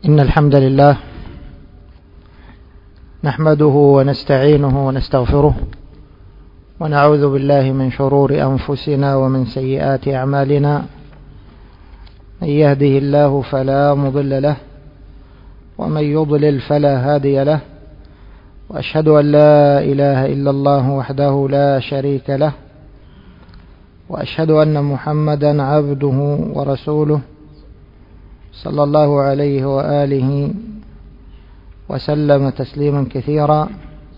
إن الحمد لله نحمده ونستعينه ونستغفره ونعوذ بالله من شرور أنفسنا ومن سيئات أعمالنا. من يهده الله فلا مضل له ومن يضلل فلا هادي له، وأشهد أن لا إله إلا الله وحده لا شريك له، وأشهد أن محمدا عبده ورسوله صلى الله عليه وآله وسلم تسليما كثيرا.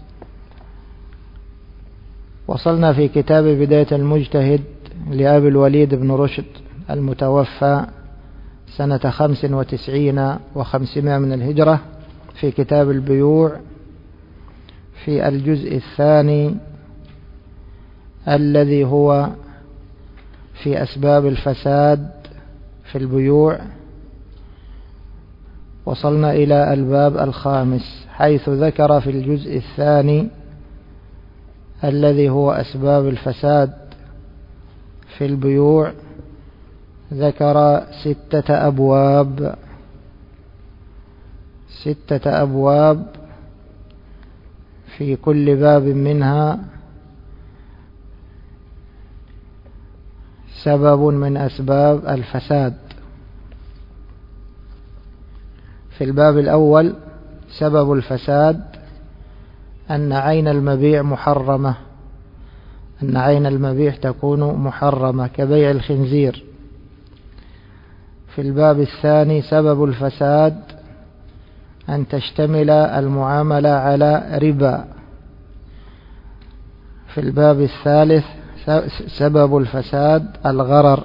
وصلنا في كتاب بداية المجتهد لأبي الوليد بن رشد المتوفى سنة 95 و500 من الهجرة، في كتاب البيوع في الجزء الثاني الذي هو في أسباب الفساد في البيوع. وصلنا إلى الباب الخامس، حيث ذكر في الجزء الثاني الذي هو أسباب الفساد في البيوع ذكر 6 أبواب، في كل باب منها سبب من أسباب الفساد. في الباب الأول سبب الفساد أن عين المبيع محرمة، أن عين المبيع تكون محرمة كبيع الخنزير. في الباب الثاني سبب الفساد أن تشتمل المعاملة على ربا. في الباب الثالث سبب الفساد الغرر.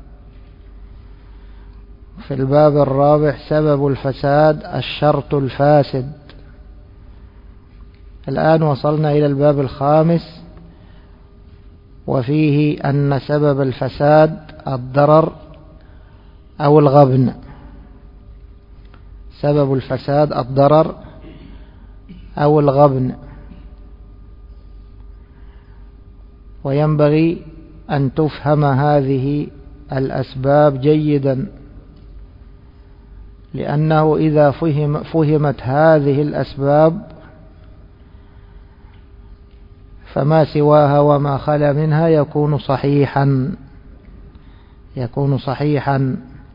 في الباب الرابع سبب الفساد الشرط الفاسد. الآن وصلنا إلى الباب الخامس، وفيه أن سبب الفساد الضرر أو الغبن. سبب الفساد الضرر أو الغبن. وينبغي أن تفهم هذه الأسباب جيدا، لأنه إذا فهمت هذه الأسباب فما سواها وما خلا منها يكون صحيحا.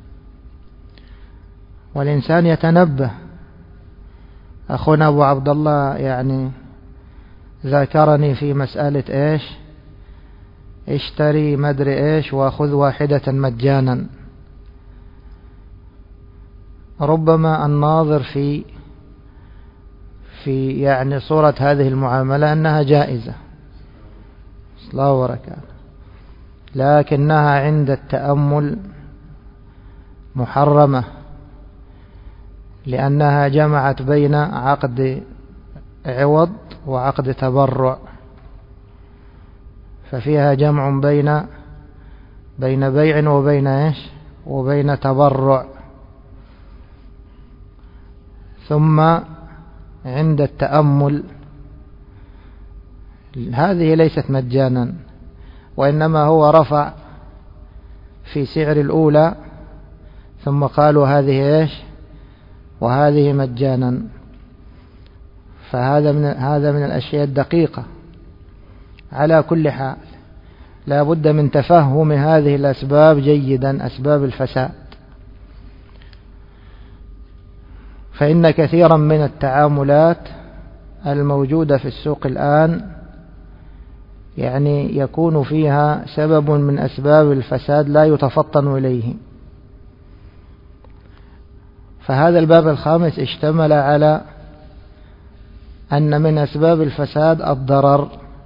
والإنسان يتنبه. أخونا أبو عبد الله يعني ذاكرني في مسألة اشتري مدري وخذ واحدة مجانا. ربما الناظر في يعني صورة هذه المعاملة أنها جائزة، الله وبركاته، لكنها عند التأمل محرمة، لأنها جمعت بين عقد عوض وعقد تبرع، ففيها جمع بين بيع وبين تبرع. ثم عند التأمل هذه ليست مجانا، وإنما هو رفع في سعر الأولى ثم قالوا هذه وهذه مجانا. فهذا من الأشياء الدقيقة. على كل حال لا بد من تفهم هذه الأسباب جيدا، أسباب الفساد. فإن كثيرا من التعاملات الموجودة في السوق الآن يعني يكون فيها سبب من أسباب الفساد لا يتفطن إليه. فهذا الباب الخامس اشتمل على أن من أسباب الفساد الضرر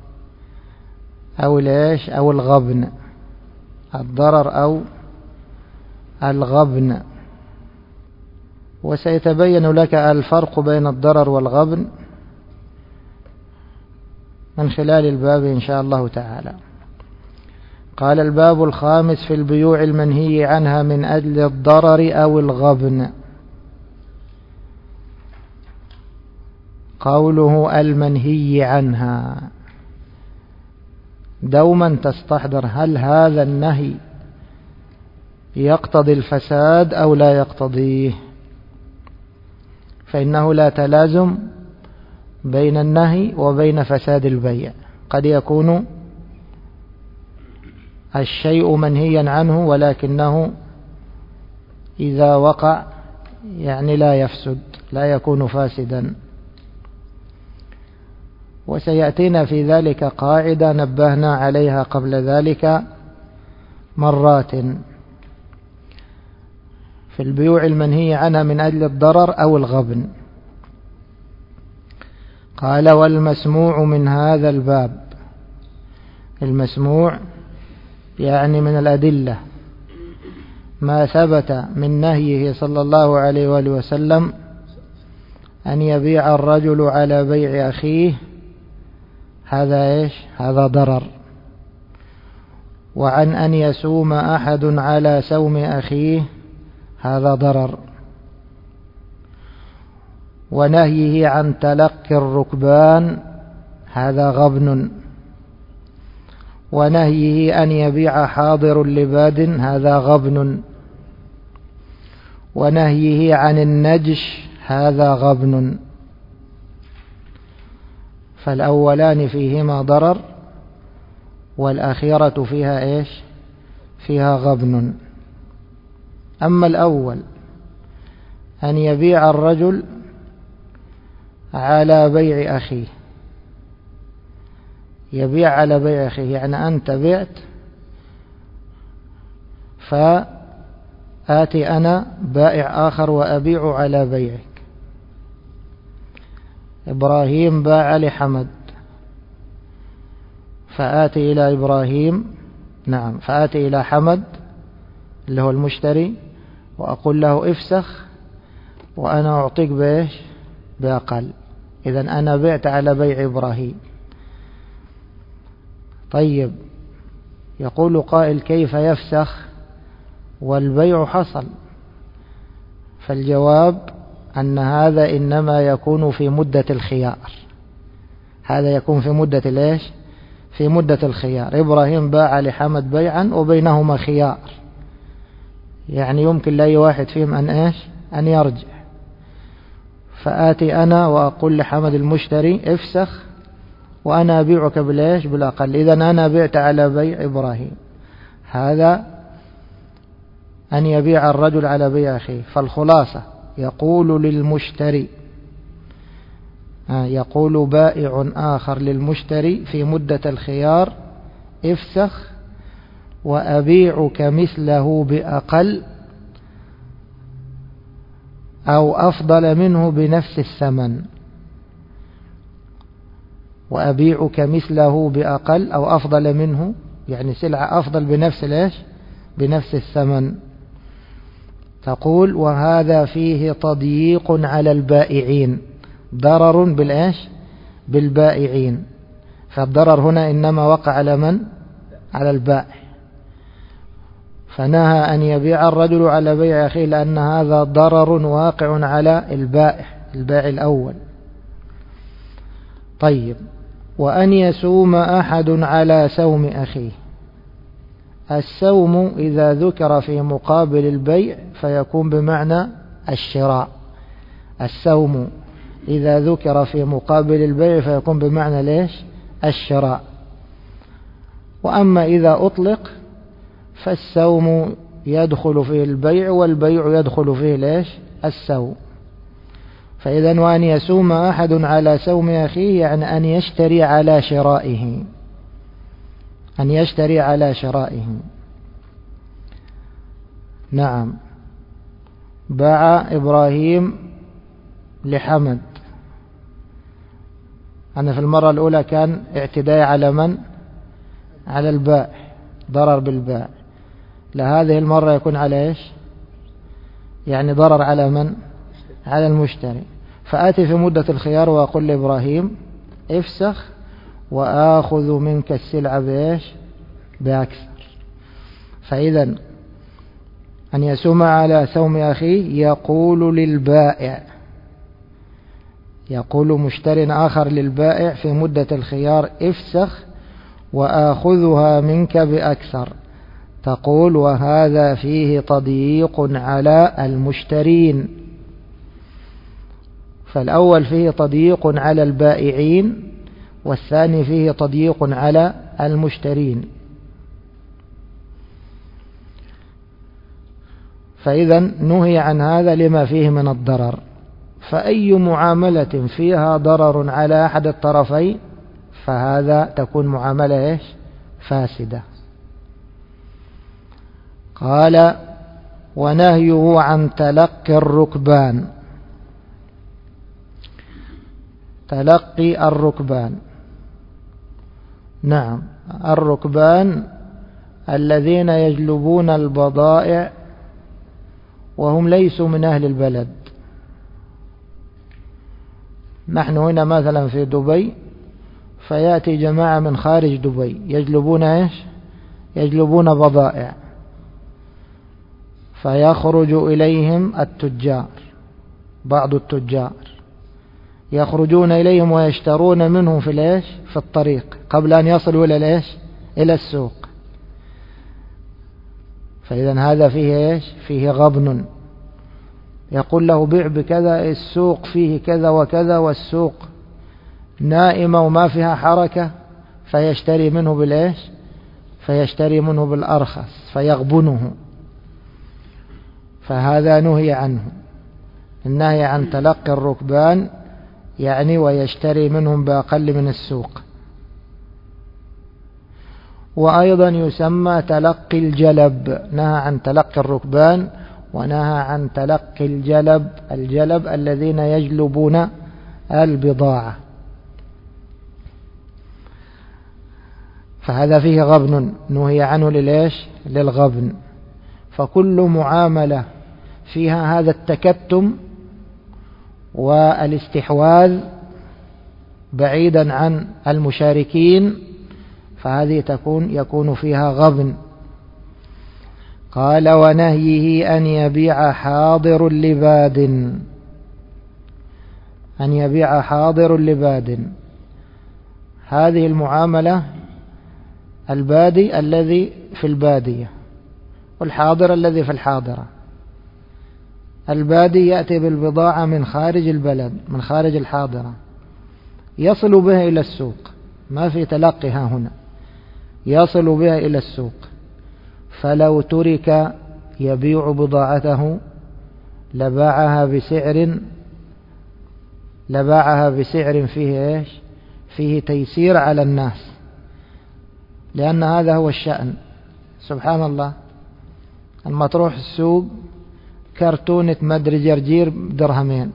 أو الغبن. الضرر أو الغبن. وسيتبين لك الفرق بين الضرر والغبن من خلال الباب إن شاء الله تعالى. قال الباب الخامس في البيوع المنهي عنها من أجل الضرر أو الغبن. قوله المنهي عنها دوما تستحضر هل هذا النهي يقتضي الفساد أو لا يقتضيه. فإنه لا تلازم بين النهي وبين فساد البيع. قد يكون الشيء منهيا عنه ولكنه إذا وقع يعني لا يفسد، لا يكون فاسدا. وسيأتينا في ذلك قاعدة نبهنا عليها قبل ذلك مرات في البيوع المنهي عنها من أجل الضرر أو الغبن. قال: والمسموع من هذا الباب. المسموع يعني من الأدلة ما ثبت من نهيه صلى الله عليه وآله وسلم أن يبيع الرجل على بيع أخيه، هذا إيش؟ هذا ضرر. وعن أن يسوم أحد على سوم أخيه، هذا ضرر. ونهيه عن تلقي الركبان، هذا غبن. ونهيه أن يبيع حاضر لباد، هذا غبن. ونهيه عن النجش، هذا غبن. فالأولان فيهما ضرر والأخيرة فيها إيش؟ فيها غبن. أما الأول أن يبيع الرجل على بيع أخيه، يبيع على بيع أخيه يعني أنت بعت فآتي أنا بائع آخر وأبيع على بيعك. إبراهيم باع لحمد فآتي إلى إبراهيم، نعم، فآتي إلى حمد اللي هو المشتري وأقول له افسخ وأنا أعطيك بإيش؟ بأقل. إذن أنا بعت على بيع إبراهيم. طيب، يقول قائل: كيف يفسخ والبيع حصل؟ فالجواب أن هذا إنما يكون في مدة الخيار. هذا يكون في مدة الإيش؟ في مدة الخيار. إبراهيم باع لحمد بيعا وبينهما خيار، يعني يمكن لأي واحد فيهم أن إيش؟ أن يرجع. فآتي أنا وأقول لحمد المشتري افسخ وأنا أبيعك بالإيش؟ بالأقل. إذن أنا بعت على بيع إبراهيم. هذا أن يبيع الرجل على بيع أخيه. فالخلاصة يقول للمشتري، يقول بائع آخر للمشتري في مدة الخيار: افسخ وأبيعك مثله بأقل أو أفضل منه بنفس الثمن. وأبيعك مثله بأقل أو أفضل منه، يعني سلعة أفضل بنفس الإيش؟ بنفس الثمن. تقول: وهذا فيه تضييق على البائعين، ضرر بالإيش؟ بالبائعين. فالضرر هنا إنما وقع على من؟ على البائع. فنهى أن يبيع الرجل على بيع أخيه لأن هذا ضرر واقع على البائع الأول. طيب، وأن يسوم أحد على سوم أخيه. السوم إذا ذكر في مقابل البيع فيكون بمعنى الشراء. السوم إذا ذكر في مقابل البيع فيكون بمعنى ليش؟ الشراء. وأما إذا أطلق فالسوم يدخل فيه البيع والبيع يدخل فيه ليش؟ السوم. فإذا وأن يسوم أحد على سوم أخيه يعني أن يشتري على شرائه، أن يشتري على شرائه. نعم، باع إبراهيم لحمد. أنا في المرة الأولى كان اعتداء على من؟ على البائع، ضرر بالبائع. لهذه المرة يكون على إيش؟ يعني ضرر على من؟ على المشتري. فآتي في مدة الخيار وأقول لإبراهيم افسخ وآخذ منك السلعة بإيش؟ بأكثر. فإذا أن يسوم على سوم أخيه يقول للبائع، يقول مشتر آخر للبائع في مدة الخيار افسخ وآخذها منك بأكثر. تقول: وهذا فيه تضييق على المشترين. فالأول فيه تضييق على البائعين، والثاني فيه تضييق على المشترين. فإذا نهي عن هذا لما فيه من الضرر. فأي معاملة فيها ضرر على أحد الطرفين فهذا تكون معاملة فاسدة. قال: ونهيه عن تلقي الركبان. تلقي الركبان، نعم، الركبان الذين يجلبون البضائع وهم ليسوا من أهل البلد. نحن هنا مثلا في دبي، فيأتي جماعة من خارج دبي يجلبون يجلبون بضائع، فيخرج إليهم التجار، بعض التجار يخرجون إليهم ويشترون منهم في الطريق قبل أن يصلوا إلى السوق. فإذا هذا فيه فيه غبن. يقول له: بيع بكذا، السوق فيه كذا وكذا، والسوق نائمة وما فيها حركة، فيشتري منه فيشتري منه بالأرخص فيغبنه. فهذا نهي عنه. النهي عن تلقي الركبان يعني ويشتري منهم بأقل من السوق. وأيضا يسمى تلقي الجلب. نهى عن تلقي الركبان ونهى عن تلقي الجلب الذين يجلبون البضاعة. فهذا فيه غبن، نهي عنه للغبن. فكل معاملة فيها هذا التكتم والاستحواذ بعيدا عن المشاركين فهذه يكون فيها غبن. قال: ونهيه أن يبيع حاضر لباد. أن يبيع حاضر لباد، هذه المعاملة البادي الذي في البادية والحاضر الذي في الحاضرة. البادي يأتي بالبضاعة من خارج البلد، من خارج الحاضرة، يصل بها إلى السوق، ما في تلقيها هنا، يصل بها إلى السوق. فلو ترك يبيع بضاعته لباعها بسعر فيه فيه تيسير على الناس، لأن هذا هو الشأن. سبحان الله، لما تروح السوق كرتونة مدري جرجير بدرهمين،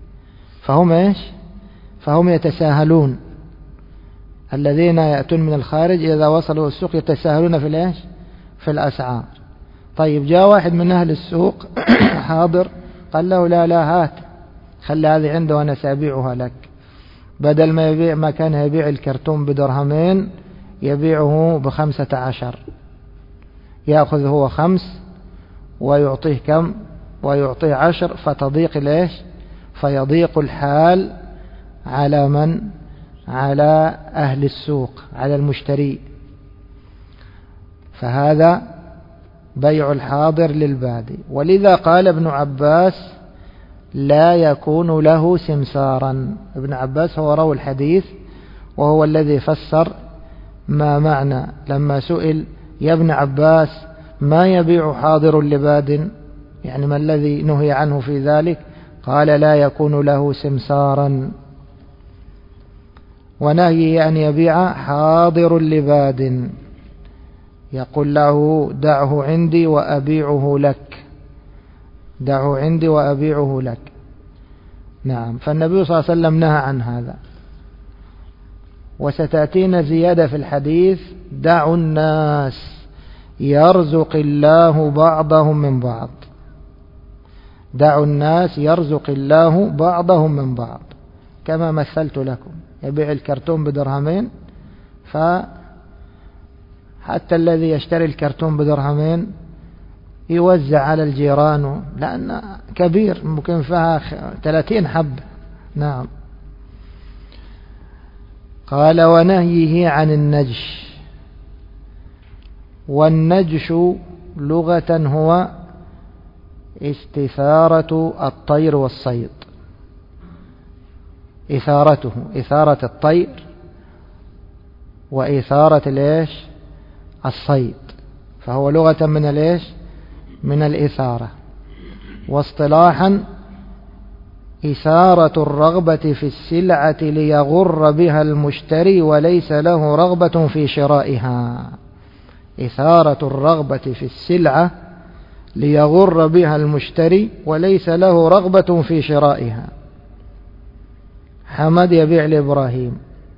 فهم يتساهلون. الذين يأتون من الخارج إذا وصلوا السوق يتساهلون في الأسعار. طيب، جاء واحد من أهل السوق حاضر، قال له: لا هات، خلي هذه عنده وأنا سأبيعها لك. بدل ما كان يبيع الكرتون بدرهمين يبيعه ب15، يأخذ هو 5 ويعطيه كم؟ ويعطيه 10، فتضيق فيضيق الحال على من؟ على أهل السوق، على المشتري. فهذا بيع الحاضر للبادي. ولذا قال ابن عباس: لا يكون له سمسارا. ابن عباس هو راوي الحديث وهو الذي فسر ما معنى لما سئل: يا ابن عباس، ما يبيع حاضر لباد؟ يعني ما الذي نهي عنه في ذلك؟ قال: لا يكون له سمسارا. ونهي أن يبيع حاضر لباد، يقول له: دعه عندي وأبيعه لك، دعه عندي وأبيعه لك. نعم. فالنبي صلى الله عليه وسلم نهى عن هذا. وستأتينا زيادة في الحديث: دعوا الناس يرزق الله بعضهم من بعض. دعوا الناس يرزق الله بعضهم من بعض، كما مثلت لكم. يبيع الكرتون بدرهمين، فحتى الذي يشتري الكرتون بدرهمين يوزع على الجيران، لأن كبير ممكن فيها 30 حب. نعم. قال: ونهيه عن النجش. والنجش لغة هو استثارة الطير والصيد، إثارته إثارة الطير وإثارة الصيد، فهو لغة من الإثارة. واصطلاحا إثارة الرغبة في السلعة ليغر بها المشتري وليس له رغبة في شرائها. إثارة الرغبة في السلعة ليغر بها المشتري وليس له رغبة في شرائها. حمد يبيع لإبراهيم،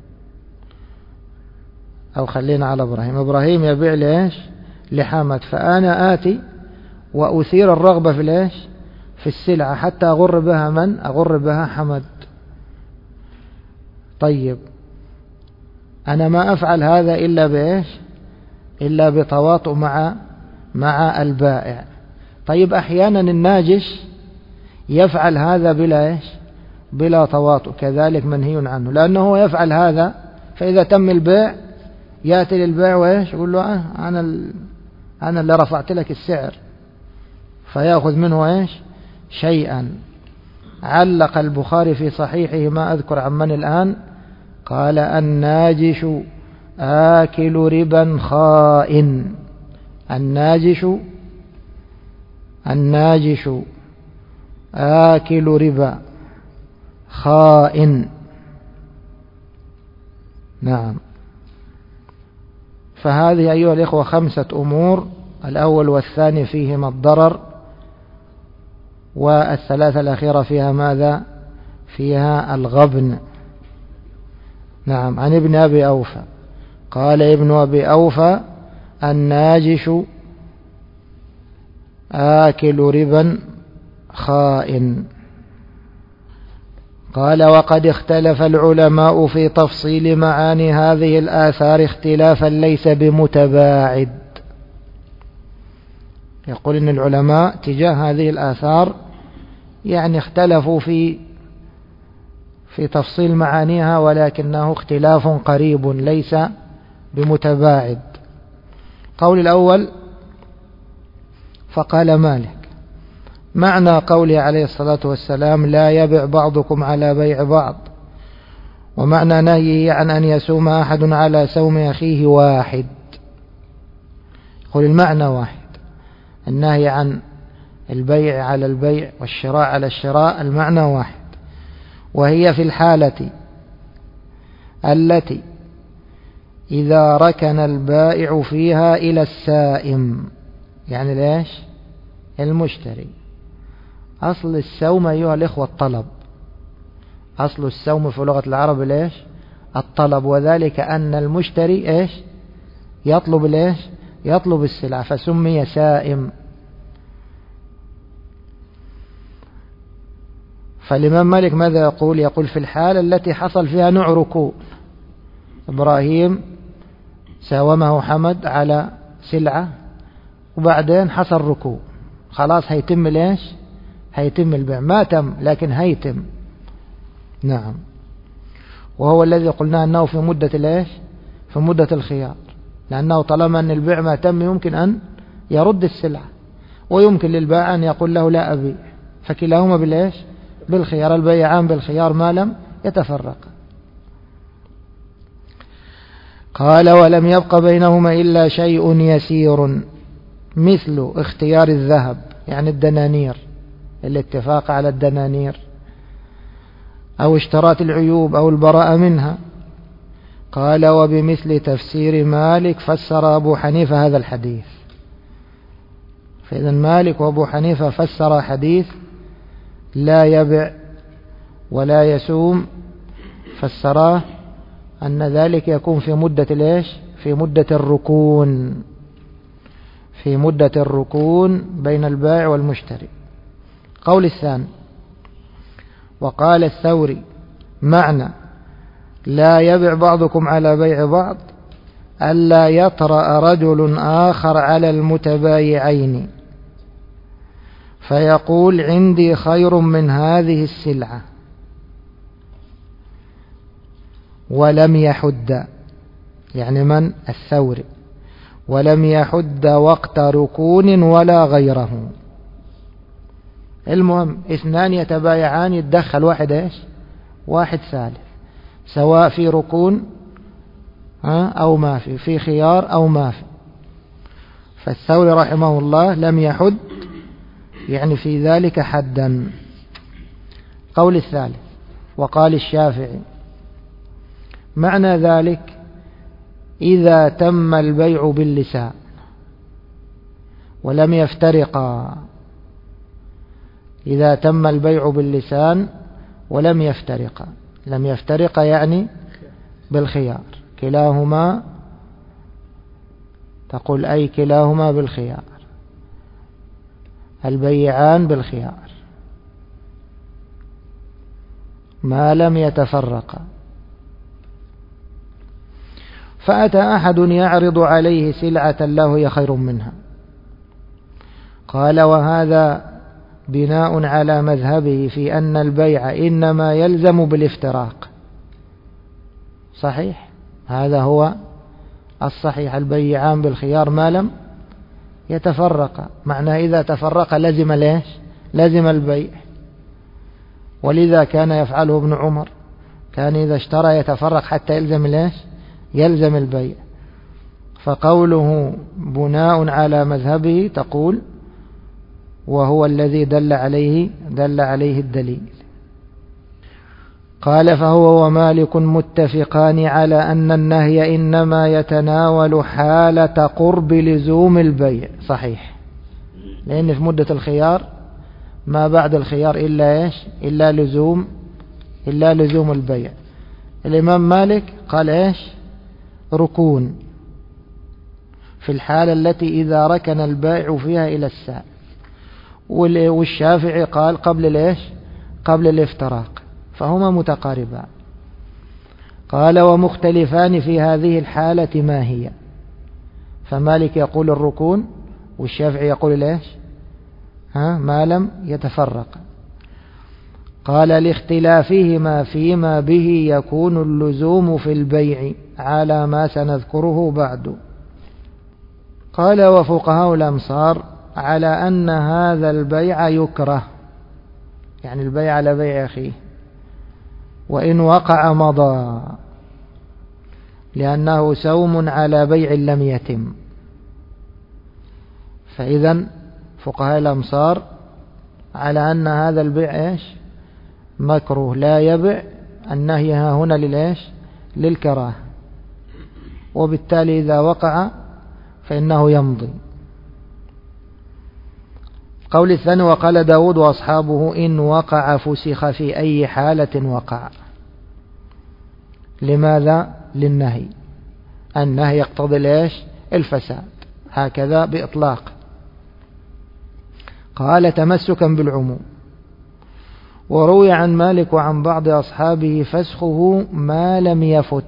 أو خلينا على إبراهيم يبيع لحمد، فأنا آتي وأثير الرغبة في السلعة حتى أغر بها أغر بها حمد. طيب أنا ما أفعل هذا إلا بتواطؤ مع البائع. طيب أحيانا الناجش يفعل هذا بلا تواطؤ، كذلك منهي عنه، لأنه يفعل هذا فإذا تم البيع يأتي للبائع يقول له أنا اللي رفعت لك السعر، فيأخذ منه شيئا. علق البخاري في صحيحه، ما أذكر عن من الآن، قال الناجش آكل ربا خائن. الناجش آكل ربا خائن. نعم. فهذه أيها الإخوة 5 أمور، الأول والثاني فيهما الضرر، والثلاثة الأخيرة فيها ماذا؟ فيها الغبن. نعم. عن ابن أبي أوفى قال ابن أبي أوفى الناجش آكل ربا خائن. قال وقد اختلف العلماء في تفصيل معاني هذه الآثار اختلافا ليس بمتباعد. يقول إن العلماء تجاه هذه الآثار اختلفوا في تفصيل معانيها، ولكنه اختلاف قريب ليس بمتباعد. قول الأول فقال مالك معنى قوله عليه الصلاة والسلام لا يبع بعضكم على بيع بعض، ومعنى نهيه عن أن يسوم أحد على سوم أخيه واحد. يقول المعنى واحد، النهي عن البيع على البيع والشراء على الشراء المعنى واحد، وهي في الحالة التي إذا ركن البائع فيها إلى السائم، يعني المشتري. أصل السوم أيها الإخوة الطلب، أصل السوم في لغة العرب الطلب، وذلك أن المشتري يطلب يطلب السلعة فسمي سائم. فالإمام مالك ماذا يقول في الحالة التي حصل فيها نوع ركوب، إبراهيم ساومه حمد على سلعة وبعدين حصل ركوب، خلاص هيتم هيتم البيع، ما تم لكن هيتم. نعم. وهو الذي قلنا أنه في مدة في مدة الخيار، لأنه طالما أن البيع ما تم يمكن أن يرد السلعة، ويمكن للبائع أن يقول له لا أبيع، فكلاهما بالخيار، البيعان بالخيار ما لم يتفرق. قال ولم يبق بينهما إلا شيء يسير مثل اختيار الذهب، يعني الدنانير، الاتفاق على الدنانير، أو اشتراط العيوب أو البراءة منها. قال وبمثل تفسير مالك فسر أبو حنيفة هذا الحديث. فإذا مالك وأبو حنيفة فسر حديث لا يبع ولا يسوم، فسراه أن ذلك يكون في مدة في مدة الركون، في مدة الركون بين البائع والمشتري. قول الثاني وقال الثوري معنى لا يبع بعضكم على بيع بعض ألا يطرأ رجل آخر على المتبايعين فيقول عندي خير من هذه السلعة ولم يحد، يعني من؟ الثوري، ولم يحد وقت ركون ولا غيره. المهم اثنان يتبايعان، يتدخل واحد ثالث، سواء في ركون أو ما في خيار أو ما في. فالثوري رحمه الله لم يحد يعني في ذلك حدا. قول الثالث وقال الشافعي معنى ذلك إذا تم البيع باللسان ولم يفترقا، إذا تم البيع باللسان ولم يفترقا، لم يفترقا يعني بالخيار، كلاهما تقول أي كلاهما بالخيار، البيعان بالخيار ما لم يتفرقا. فأتى أحد يعرض عليه سلعة له هي خير منها، قال وهذا بناء على مذهبه في أن البيع إنما يلزم بالافتراق. صحيح، هذا هو الصحيح، البيعان بالخيار ما لم يتفرق، معناه إذا تفرق لزم ليش؟ لزم البيع. ولذا كان يفعله ابن عمر، كان إذا اشترى يتفرق حتى يلزم ليش؟ يلزم البيع. فقوله بناء على مذهبه تقول وهو الذي دل عليه الدليل. قال فهو ومالك متفقان على أن النهي إنما يتناول حالة قرب لزوم البيع. صحيح، لأن في مدة الخيار ما بعد الخيار إلا إيش؟ إلا لزوم البيع. الإمام مالك قال إيش؟ ركون، في الحالة التي إذا ركن البائع فيها إلى السائل. والشافعي قال قبل إيش؟ قبل الافتراق، فهما متقاربان. قال ومختلفان في هذه الحالة ما هي؟ فمالك يقول الركون والشافعي يقول ليش؟ ما لم يتفرق. قال لاختلافهما فيما به يكون اللزوم في البيع على ما سنذكره بعد. قال وفقهاء الأمصار على أن هذا البيع يكره، يعني البيع على بيع أخيه، وإن وقع مضى، لأنه سوم على بيع لم يتم. فإذا فقهاء الأمصار على أن هذا البيع إيش؟ مكروه، لا يبع. النهي هنا للإيش؟ للكراهة، وبالتالي إذا وقع فإنه يمضي. قول الثاني وقال داود وأصحابه إن وقع فسخ في أي حالة وقع. لماذا؟ للنهي، النهي يقتضي ليش؟ الفساد، هكذا بإطلاق. قال تمسكا بالعموم. وروي عن مالك وعن بعض أصحابه فسخه ما لم يفت،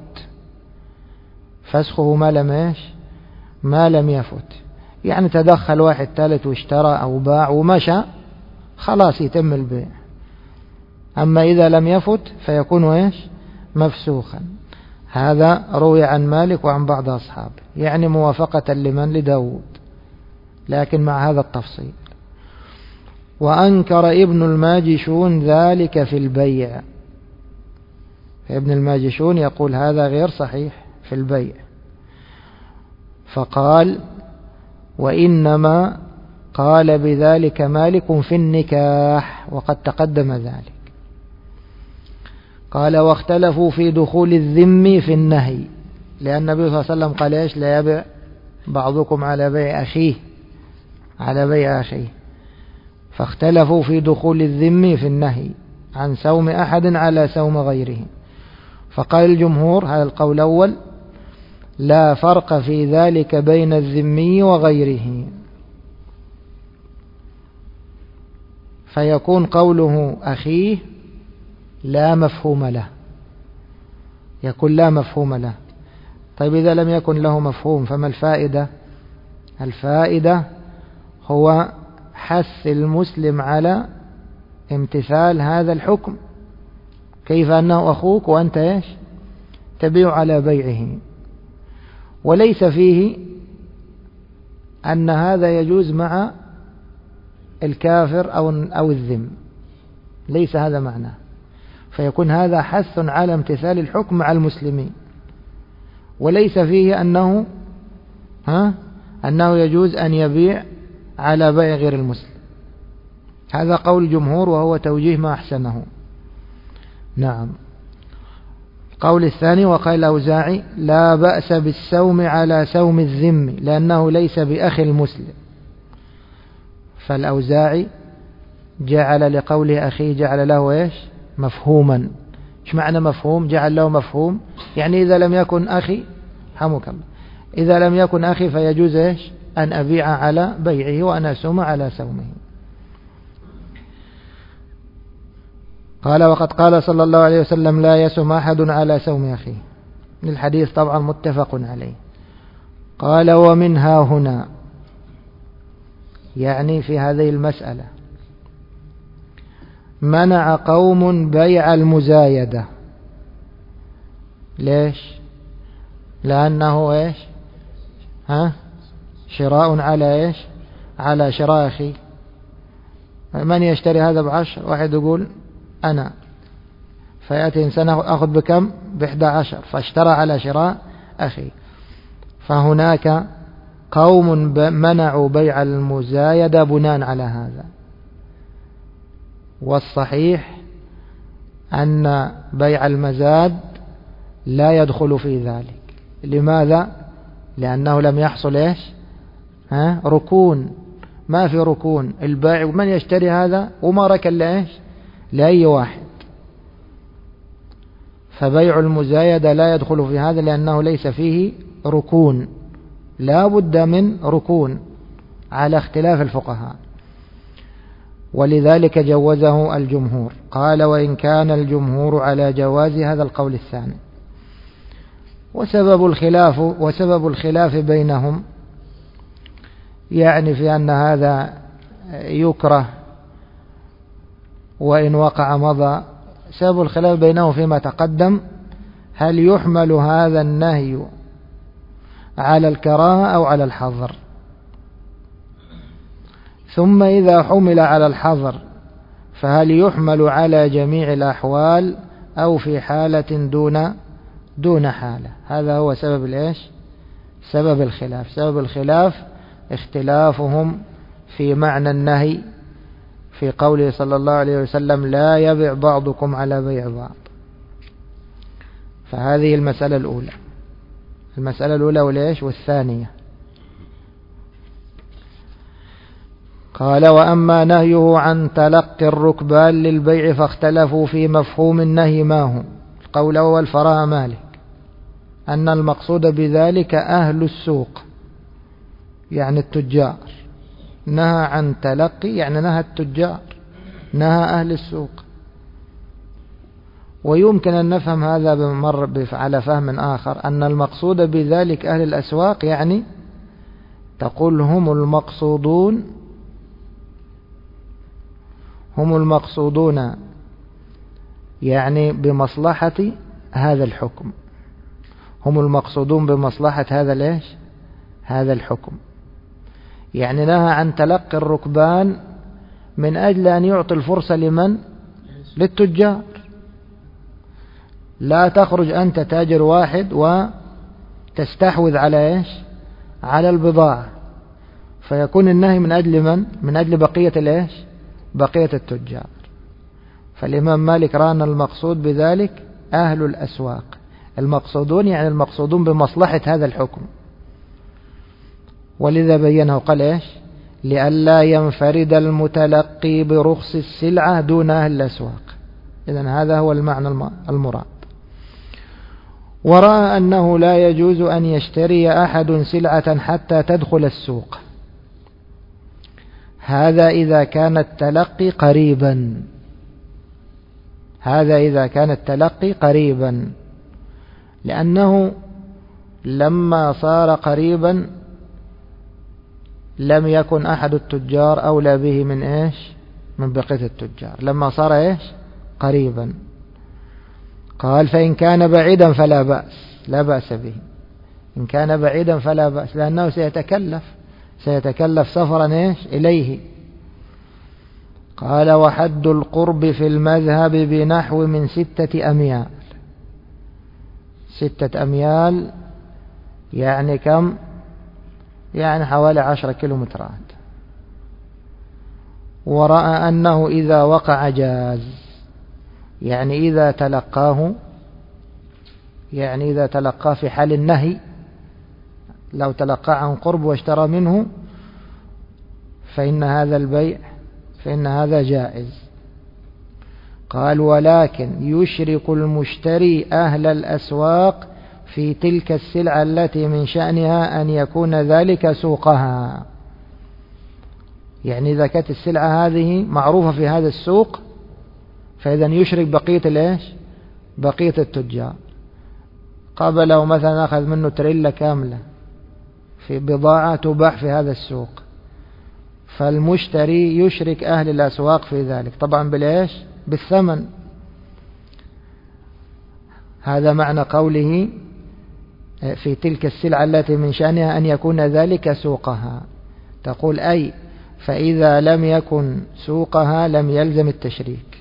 فسخه ما لم يفت، يعني تدخل واحد ثالث واشترى أو باع ومشى، خلاص يتم البيع. أما إذا لم يفت فيكون إيش؟ مفسوخا. هذا روي عن مالك وعن بعض أصحابه، يعني موافقة لداود، لكن مع هذا التفصيل. وأنكر ابن الماجشون ذلك في البيع. ابن الماجشون يقول هذا غير صحيح في البيع، فقال وإنما قال بذلك مالك في النكاح، وقد تقدم ذلك. قال واختلفوا في دخول الذم في النهي، لأن النبي صلى الله عليه وسلم قال إيش؟ لا يبيع بعضكم على بيع أخيه، فاختلفوا في دخول الذم في النهي عن سوم أحد على سوم غيره. فقال الجمهور، هذا القول الأول، لا فرق في ذلك بين الذمي وغيره، فيكون قوله أخيه لا مفهوم له، يكون لا مفهوم له. طيب إذا لم يكن له مفهوم فما الفائدة؟ الفائدة هو حث المسلم على امتثال هذا الحكم، كيف أنه أخوك وأنت إيش؟ تبيع على بيعه، وليس فيه أن هذا يجوز مع الكافر أو الذم، ليس هذا معناه. فيكون هذا حث على امتثال الحكم مع المسلمين، وليس فيه أنه يجوز أن يبيع على بيع غير المسلم. هذا قول الجمهور وهو توجيه ما أحسنه. نعم. القول الثاني وقال الأوزاعي لا بأس بالسوم على سوم الذم لأنه ليس بأخي المسلم. فالأوزاعي جعل لقوله أخي جعل له إيش؟ مفهوما. إيش معنى مفهوم؟ جعل له مفهوم يعني إذا لم يكن أخي حمك الله، إذا لم يكن أخي فيجوز إيش؟ أن أبيع على بيعه وأن أسوم على سومه. قال وقد قال صلى الله عليه وسلم لا يسم أحد على سوم أخيه. الحديث طبعا متفق عليه. قال ومنها هنا، يعني في هذه المسألة منع قوم بيع المزايدة. ليش؟ لأنه إيش؟ شراء على إيش؟ على شراء أخي. من يشتري هذا ب10، واحد يقول أنا، فيأتي إنسان أخذ بكم؟ ب11، فاشترى على شراء أخي. فهناك قوم منعوا بيع المزايدة بناء على هذا. والصحيح أن بيع المزاد لا يدخل في ذلك. لماذا؟ لأنه لم يحصل إيش؟ ركون. ما في ركون. البائع من يشتري هذا وما ركن لإيش؟ لأي واحد. فبيع المزايدة لا يدخل في هذا لأنه ليس فيه ركون، لا بد من ركون على اختلاف الفقهاء، ولذلك جوزه الجمهور. قال وإن كان الجمهور على جواز هذا القول الثاني. وسبب الخلاف بينهم يعني في أن هذا يكره وإن وقع مضى. سبب الخلاف بينهم فيما تقدم هل يحمل هذا النهي على الكراهة أو على الحظر. ثم إذا حمل على الحظر فهل يحمل على جميع الأحوال أو في حالة دون حالة. هذا هو سبب الإيش؟ سبب الخلاف. سبب الخلاف اختلافهم في معنى النهي في قوله صلى الله عليه وسلم لا يبيع بعضكم على بيع بعض. فهذه المسألة الأولى. المسألة الأولى وليش؟ والثانية قال وأما نهيه عن تلقي الركبان للبيع فاختلفوا في مفهوم النهي ما هو. القول الأول فراه مالك أن المقصود بذلك أهل السوق يعني التجار. نهى عن تلقي يعني نهى التجار، نهى أهل السوق. ويمكن أن نفهم هذا على فهم آخر أن المقصود بذلك أهل الأسواق، يعني تقول هم المقصودون يعني بمصلحة هذا الحكم. هم المقصودون بمصلحة هذا الحكم. يعني نهى عن تلقي الركبان من أجل أن يعطي الفرصة لمن؟ للتجار. لا تخرج أنت تاجر واحد وتستحوذ على إيش؟ على البضاعة، فيكون النهي من أجل من؟ من أجل بقية التجار. فالإمام مالك رأى أن المقصود بذلك أهل الأسواق. المقصودون يعني المقصودون بمصلحة هذا الحكم. ولذا بينه قال إيش؟ لئلا ينفرد المتلقي برخص السلعة دون أهل الأسواق. إذن هذا هو المعنى المراد. ورأى أنه لا يجوز أن يشتري أحد سلعة حتى تدخل السوق. هذا إذا كان التلقي قريبا. لأنه لما صار قريبا لم يكن أحد التجار أولى به من إيش؟ من بقية التجار. لما صار إيش؟ قريبا. قال فإن كان بعيدا فلا بأس، لا بأس به. إن كان بعيدا فلا بأس، لأنه سيتكلف سفرا إيش؟ إليه. قال وحد القرب في المذهب بنحو من 6 أميال. 6 أميال يعني كم؟ يعني حوالي 10 كيلومترات. ورأى أنه إذا وقع جاز، يعني إذا تلقاه في حال النهي، لو تلقى عن قرب واشترى منه فإن هذا جائز. قال ولكن يشرك المشتري أهل الأسواق في تلك السلعة التي من شأنها أن يكون ذلك سوقها. يعني إذا كانت السلعة هذه معروفة في هذا السوق فإذا يشرك بقية التجار. قبله مثلا أخذ منه تريلا كاملة في بضاعة تباع في هذا السوق، فالمشتري يشرك أهل الأسواق في ذلك، طبعا بالثمن. هذا معنى قوله في تلك السلعة التي من شأنها أن يكون ذلك سوقها. تقول أي فإذا لم يكن سوقها لم يلزم التشريك.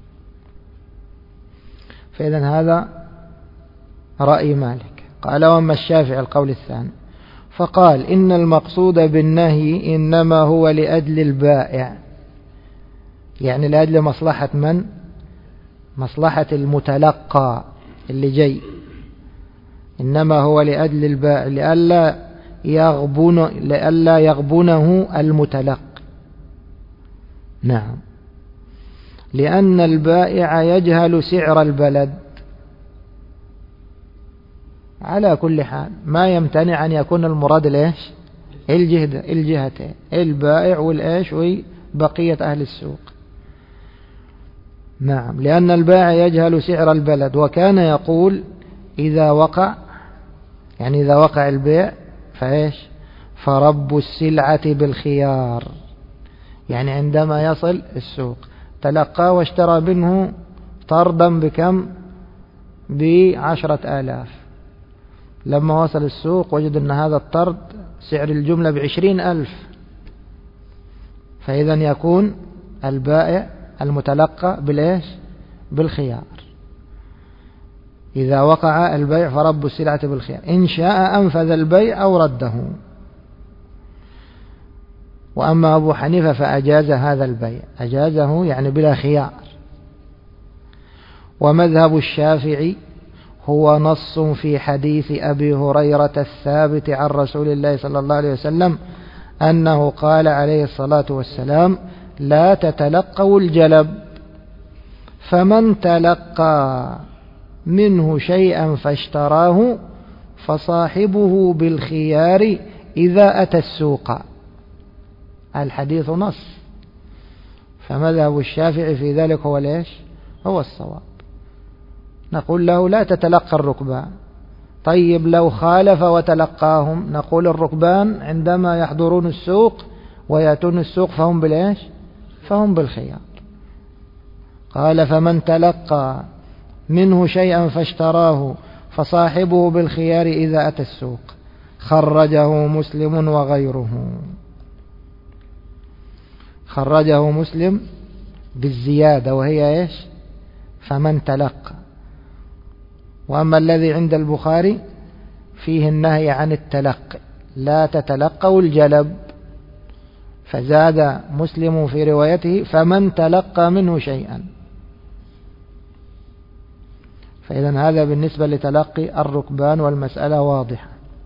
فإذا هذا رأي مالك. قال وأما الشافعي القول الثاني فقال إن المقصود بالنهي إنما هو لأجل البائع، يعني لأجل مصلحة من؟ مصلحة المتلقى اللي جاي، إنما هو لأجل البائع لئلا يغبنه المتلقى. نعم، لأن البائع يجهل سعر البلد. على كل حال ما يمتنع أن يكون المراد الجهتين، البائع وبقية أهل السوق. نعم، لأن البائع يجهل سعر البلد، وكان يقول إذا وقع البيع فرب السلعة بالخيار، يعني عندما يصل السوق تلقى واشترى منه طردا بكم؟ ب10,000. لما وصل السوق وجد أن هذا الطرد سعر الجملة ب20,000، فإذا يكون البائع المتلقى بالخيار. إذا وقع البيع فرب السلعة بالخيار، إن شاء أنفذ البيع أو رده. وأما أبو حنيفة فأجاز هذا البيع، أجازه يعني بلا خيار. ومذهب الشافعي هو نص في حديث أبي هريرة الثابت عن رسول الله صلى الله عليه وسلم أنه قال عليه الصلاة والسلام لا تتلقوا الجلب، فمن تلقى منه شيئا فاشتراه فصاحبه بالخيار إذا أتى السوق. الحديث نص، فمذهب الشافعي في ذلك هو الصواب. نقول له لا تتلقى الركبان. طيب لو خالف وتلقاهم، نقول الركبان عندما يحضرون السوق ويأتون السوق فهم بالخيار. قال فمن تلقى منه شيئا فاشتراه فصاحبه بالخيار إذا أتى السوق. خرجه مسلم وغيره. خرجه مسلم بالزيادة وهي فمن تلقى. وأما الذي عند البخاري فيه النهي عن التلقي، لا تتلقوا الجلب، فزاد مسلم في روايته فمن تلقى منه شيئا. فإذا هذا بالنسبة لتلقي الركبان، والمسألة واضحة.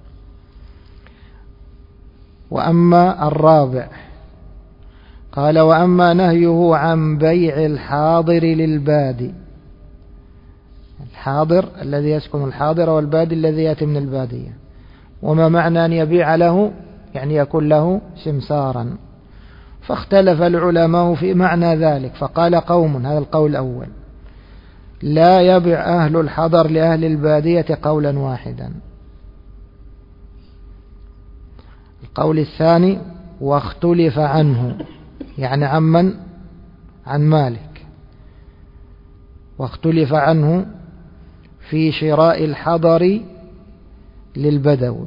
وأما الرابع قال وأما نهيه عن بيع الحاضر للبادي، الحاضر الذي يسكن الحاضر والبادي الذي يأتي من البادية. وما معنى أن يبيع له؟ يعني يكون له سمسارا. فاختلف العلماء في معنى ذلك، فقال قوم، هذا القول الأول، لا يبيع أهل الحضر لأهل البادية قولا واحدا. القول الثاني واختلف عنه، يعني عمن؟ عن مالك. واختلف عنه في شراء الحضر للبدو،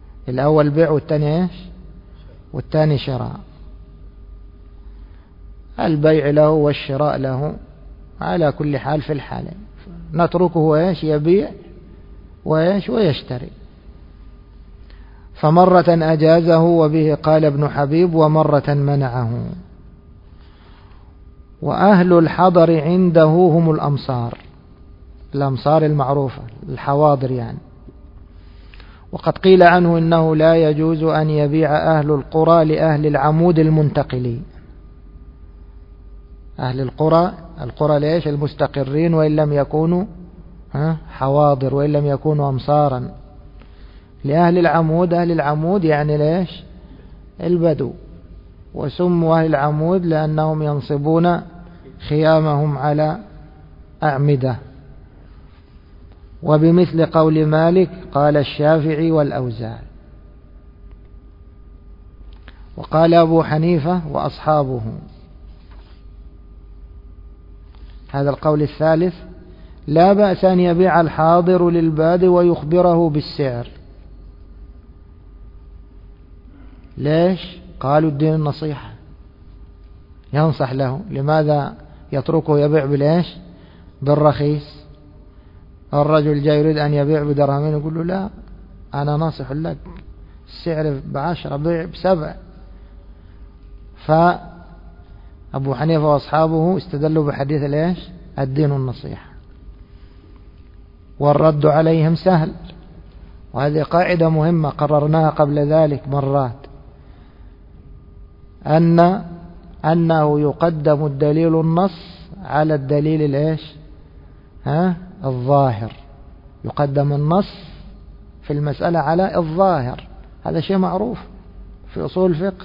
الأول بيع والثاني والثاني شراء. البيع له والشراء له على كل حال في الحالين، نتركه إيش يبيع وإيش ويشتري. فمرة أجازه وبه قال ابن حبيب ومرة منعه. وأهل الحضر عنده هم الأمصار المعروفة، الحواضر يعني. وقد قيل عنه إنه لا يجوز أن يبيع أهل القرى لأهل العمود المنتقلين. أهل القرى ليش المستقرين وإن لم يكونوا حواضر وإن لم يكونوا أمصارا. لأهل العمود، أهل العمود يعني ليش البدو، وسموا أهل العمود لأنهم ينصبون خيامهم على أعمدة. وبمثل قول مالك قال الشافعي والأوزاعي. وقال أبو حنيفة وأصحابه. هذا القول الثالث: لا بأس أن يبيع الحاضر للباد ويخبره بالسعر. ليش؟ قالوا الدين النصيحة، ينصح له. لماذا يتركه يبيع بالإيش؟ بالرخيص. الرجل جاي يريد أن يبيع بدرهمين يقول له لا أنا ناصح لك، السعر ب10 بيع ب7. فأبو حنيفة وأصحابه استدلوا بحديث الإيش؟ الدين النصيحة. والرد عليهم سهل، وهذه قاعدة مهمة قررناها قبل ذلك مرات، أنه يقدم الدليل النص على الدليل الإيش؟ الظاهر. يقدم النص في المسألة على الظاهر، هذا شيء معروف في أصول الفقه.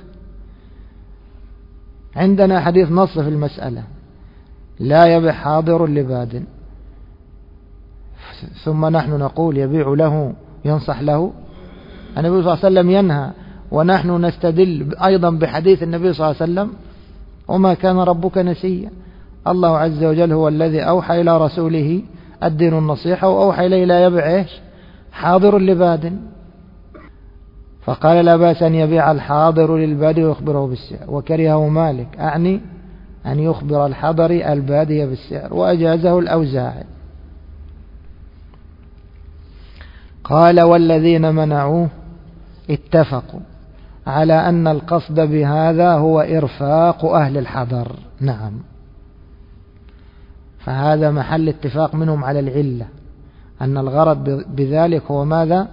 عندنا حديث نص في المسألة: لا يبيع حاضر لباد، ثم نحن نقول يبيع له ينصح له. النبي صلى الله عليه وسلم ينهى، ونحن نستدل أيضا بحديث النبي صلى الله عليه وسلم: وما كان ربك نسيا. الله عز وجل هو الذي أوحى إلى رسوله الدين النصيحة، وأوحى إليه لا يبيع إيش؟ حاضر لباد. فقال لا بأس أن يبيع الحاضر للباد ويخبره بالسعر، وكرهه مالك، أعني أن يخبر الحضر البادية بالسعر، وأجازه الأوزاعي. قال والذين منعوه اتفقوا على أن القصد بهذا هو إرفاق أهل الحضر. نعم، فهذا محل اتفاق منهم على العلة، أن الغرض بذلك هو ماذا؟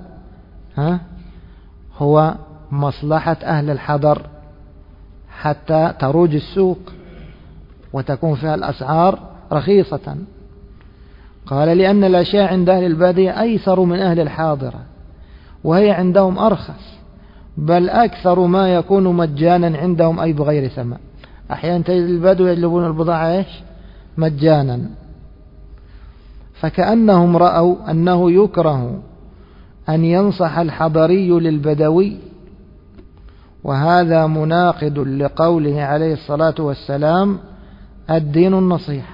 هو مصلحة أهل الحضر حتى تروج السوق وتكون فيها الأسعار رخيصة. قال لأن الأشياء عند أهل البادية أيسر من أهل الحاضرة، وهي عندهم أرخص، بل أكثر ما يكون مجانا عندهم أي بغير ثمن. أحيانا تجد البدو يجلبون البضاعة إيش؟ مجانا. فكأنهم رأوا أنه يكره أن ينصح الحضري للبدوي، وهذا مناقض لقوله عليه الصلاة والسلام: الدين النصيحة.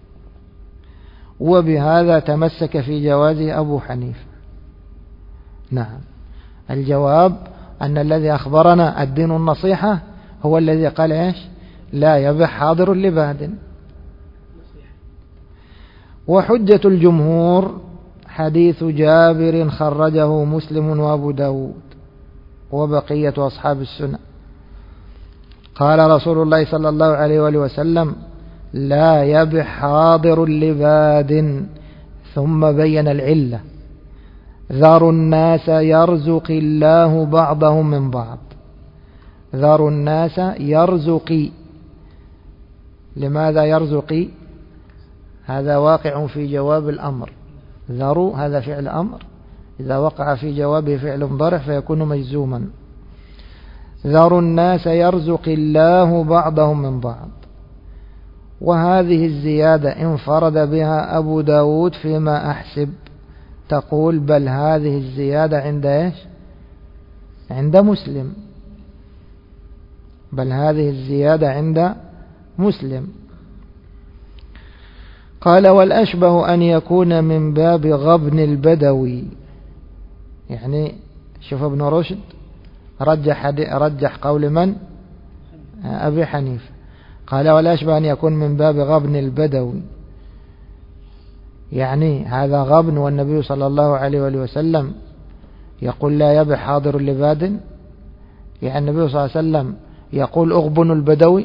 وبهذا تمسك في جوازه أبو حنيفة. نعم، الجواب أن الذي أخبرنا الدين النصيحة هو الذي قال إيش؟ لا يبيع حاضر لباد. وحجة الجمهور حديث جابر خرجه مسلم وأبو داود وبقية أصحاب السنة. قال رسول الله صلى الله عليه وآله وسلم: لا يبيع حاضر لباد. ثم بين العلة: ذروا الناس يرزق الله بعضهم من بعض. ذروا الناس يرزقي. لماذا يرزقي؟ هذا واقع في جواب الأمر. ذروا هذا فعل أمر، إذا وقع في جوابه فعل مضارع فيكون مجزوما. ذروا الناس يرزق الله بعضهم من بعض. وهذه الزيادة انفرد بها أبو داود فيما أحسب. تقول بل هذه الزيادة عند إيش؟ عند مسلم. بل هذه الزيادة عند مسلم. قال والأشبه أن يكون من باب غبن البدوي. يعني شوف ابن رشد رجح قول من؟ أبي حنيفة. قال ولا أشبه أن يكون من باب غبن البدوي، يعني هذا غبن والنبي صلى الله عليه وآله وسلم يقول لا يبع حاضر لباد، يعني النبي صلى الله عليه وسلم يقول أغبن البدوي.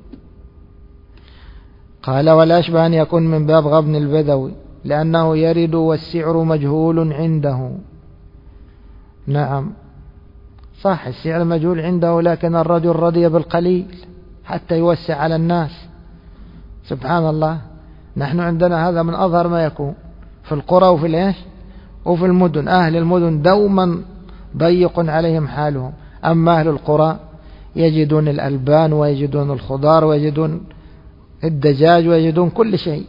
قال ولا أشبه أن يكون من باب غبن البدوي لأنه يرد والسعر مجهول عنده. نعم صح، السعر مجهول عنده، لكن الرجل رضي بالقليل حتى يوسع على الناس. سبحان الله، نحن عندنا هذا من أظهر ما يكون في القرى وفي الإيش وفي المدن. أهل المدن دوما ضيق عليهم حالهم، أما أهل القرى يجدون الألبان ويجدون الخضار ويجدون الدجاج ويجدون كل شيء،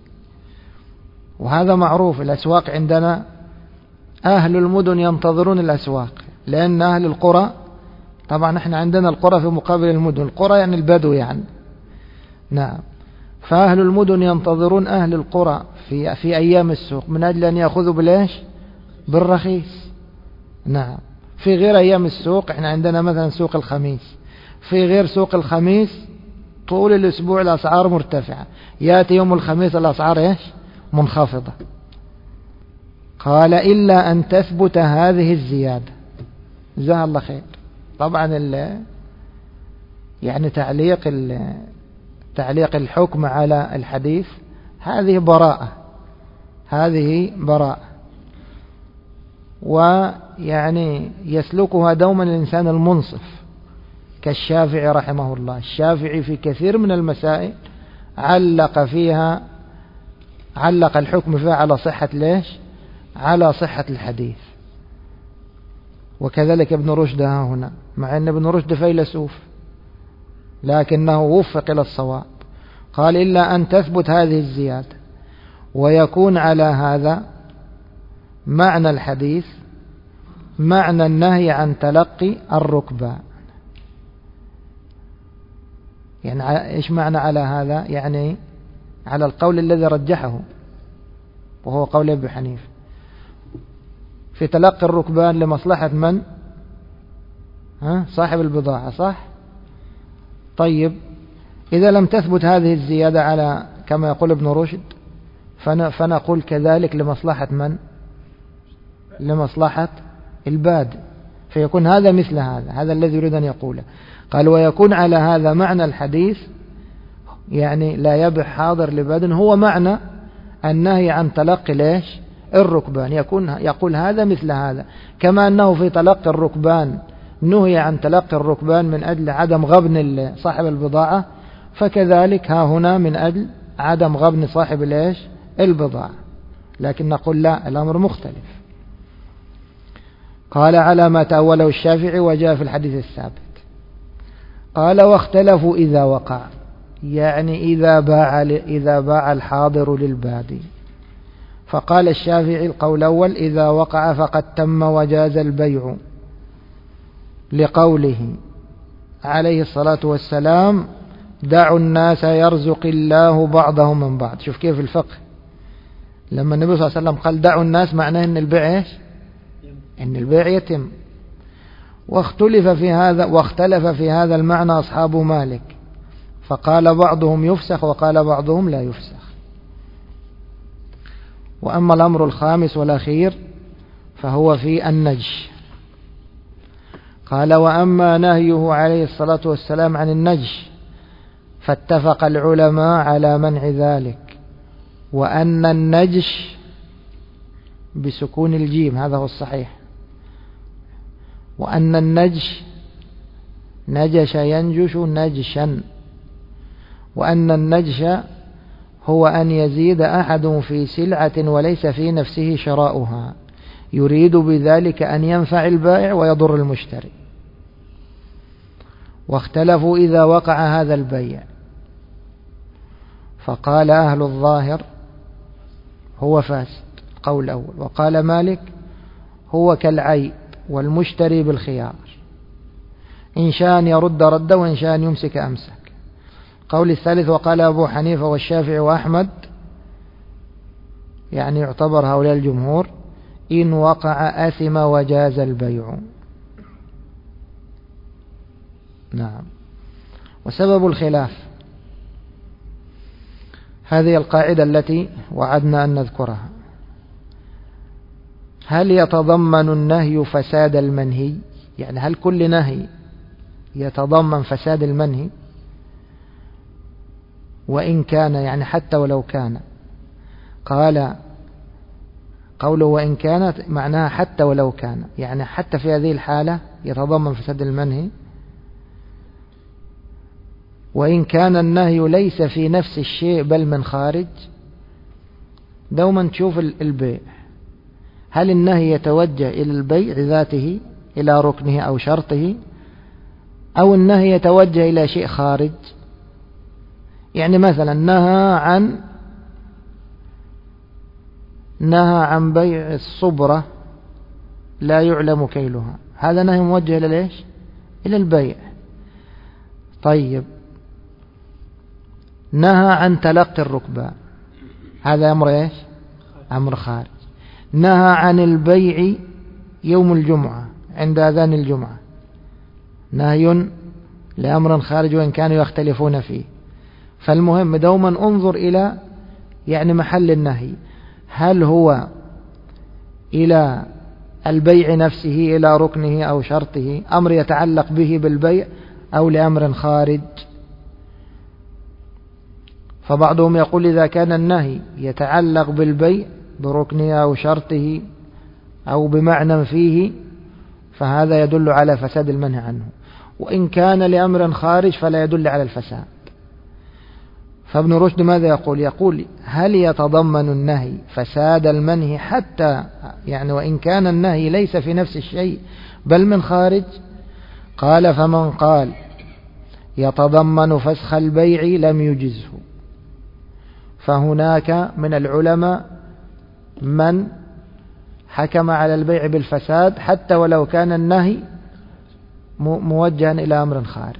وهذا معروف. الأسواق عندنا أهل المدن ينتظرون الأسواق، لأن أهل القرى طبعا احنا عندنا القرى في مقابل المدن، القرى يعني البدو يعني. نعم، فأهل المدن ينتظرون أهل القرى في أيام السوق من أجل أن يأخذوا بالإيش؟ بالرخيص. نعم، في غير أيام السوق احنا عندنا مثلا سوق الخميس، في غير سوق الخميس طول الأسبوع الأسعار مرتفعة، يأتي يوم الخميس الأسعار إيش؟ منخفضة. قال إلا أن تثبت هذه الزيادة. جزاه الله خير. طبعا يعني تعليق الحكم على الحديث هذه براءة، هذه براءة، ويعني يسلكها دوما الإنسان المنصف كالشافعي رحمه الله. الشافعي في كثير من المسائل علق الحكم فيها على صحة ليش؟ على صحة الحديث. وكذلك ابن رشد هنا، مع أن ابن رشد فيلسوف لكنه وفق إلى الصواب. قال إلا أن تثبت هذه الزيادة ويكون على هذا معنى الحديث معنى النهي عن تلقي الركبان. يعني إيش معنى على هذا؟ يعني على القول الذي رجحه وهو قول أبي حنيفة في تلقي الركبان لمصلحة من؟ صاحب البضاعة، صح؟ طيب إذا لم تثبت هذه الزيادة على كما يقول ابن رشد فنقول كذلك لمصلحة من؟ لمصلحة البادئ، فيكون هذا مثل هذا الذي يريد أن يقوله. قال ويكون على هذا معنى الحديث، يعني لا يبع حاضر لباد، هو معنى النهي عن تلقي ليش؟ الركبان. يقول هذا مثل هذا، كما أنه في تلقي الركبان نهي عن تلقي الركبان من أجل عدم غبن صاحب البضاعة، فكذلك ها هنا من أجل عدم غبن صاحب ليش؟ البضاعة. لكن نقول لا، الأمر مختلف. قال على ما تأوله الشافعي وجاء في الحديث الثابت. قال واختلفوا إذا وقع، يعني إذا باع الحاضر للبادي. فقال الشافعي القول الأول إذا وقع فقد تم وجاز البيع، لقوله عليه الصلاة والسلام دعوا الناس يرزق الله بعضهم من بعض. شوف كيف الفقه، لما النبي صلى الله عليه وسلم قال دعوا الناس معناه ان البيع ايش؟ ان البيع يتم. واختلف في هذا المعنى أصحاب مالك، فقال بعضهم يفسخ وقال بعضهم لا يفسخ. وأما الأمر الخامس والأخير فهو في النجش. قال وأما نهيه عليه الصلاة والسلام عن النجش فاتفق العلماء على منع ذلك، وأن النجش بسكون الجيم هذا هو الصحيح، وأن النجش نجش ينجش نجشا، وأن النجش هو أن يزيد أحد في سلعة وليس في نفسه شراؤها، يريد بذلك أن ينفع البائع ويضر المشتري. واختلفوا إذا وقع هذا البيع، فقال أهل الظاهر هو فاسد، القول الأول. وقال مالك هو كالعيب والمشتري بالخيار، إن شاء يرد رد وإن شاء يمسك أمسك. قول الثالث وقال أبو حنيفة والشافعي وأحمد، يعني يعتبر هؤلاء الجمهور، إن وقع أثم وجاز البيع. نعم. وسبب الخلاف هذه القاعدة التي وعدنا أن نذكرها. هل يتضمن النهي فساد المنهي؟ يعني هل كل نهي يتضمن فساد المنهي؟ وإن كان، يعني حتى ولو كان. قال قوله وإن كانت معناها حتى ولو كان، يعني حتى في هذه الحالة يتضمن فساد المنهي. وإن كان النهي ليس في نفس الشيء بل من خارج. دوما تشوف البيع، هل النهي يتوجه إلى البيع ذاته، إلى ركنه أو شرطه، أو النهي يتوجه إلى شيء خارج. يعني مثلا نهى عن بيع الصبرة لا يعلم كيلها، هذا نهي موجه إلى ليش؟ إلى البيع. طيب، نهى عن تلقي الركبان، هذا أمر إيش؟ أمر خارج. نهى عن البيع يوم الجمعة عند أذان الجمعة، نهي لأمر خارج وإن كانوا يختلفون فيه. فالمهم دوما انظر إلى يعني محل النهي، هل هو إلى البيع نفسه، إلى ركنه أو شرطه، أمر يتعلق به بالبيع، أو لأمر خارج. فبعضهم يقول إذا كان النهي يتعلق بالبيع بركنه أو شرطه أو بمعنى فيه فهذا يدل على فساد المنهي عنه، وإن كان لأمر خارج فلا يدل على الفساد. فابن رشد ماذا يقول؟ يقول هل يتضمن النهي فساد المنهي حتى يعني وإن كان النهي ليس في نفس الشيء بل من خارج؟ قال فمن قال يتضمن فسخ البيع لم يجزه. فهناك من العلماء من حكم على البيع بالفساد حتى ولو كان النهي موجها إلى أمر خارج،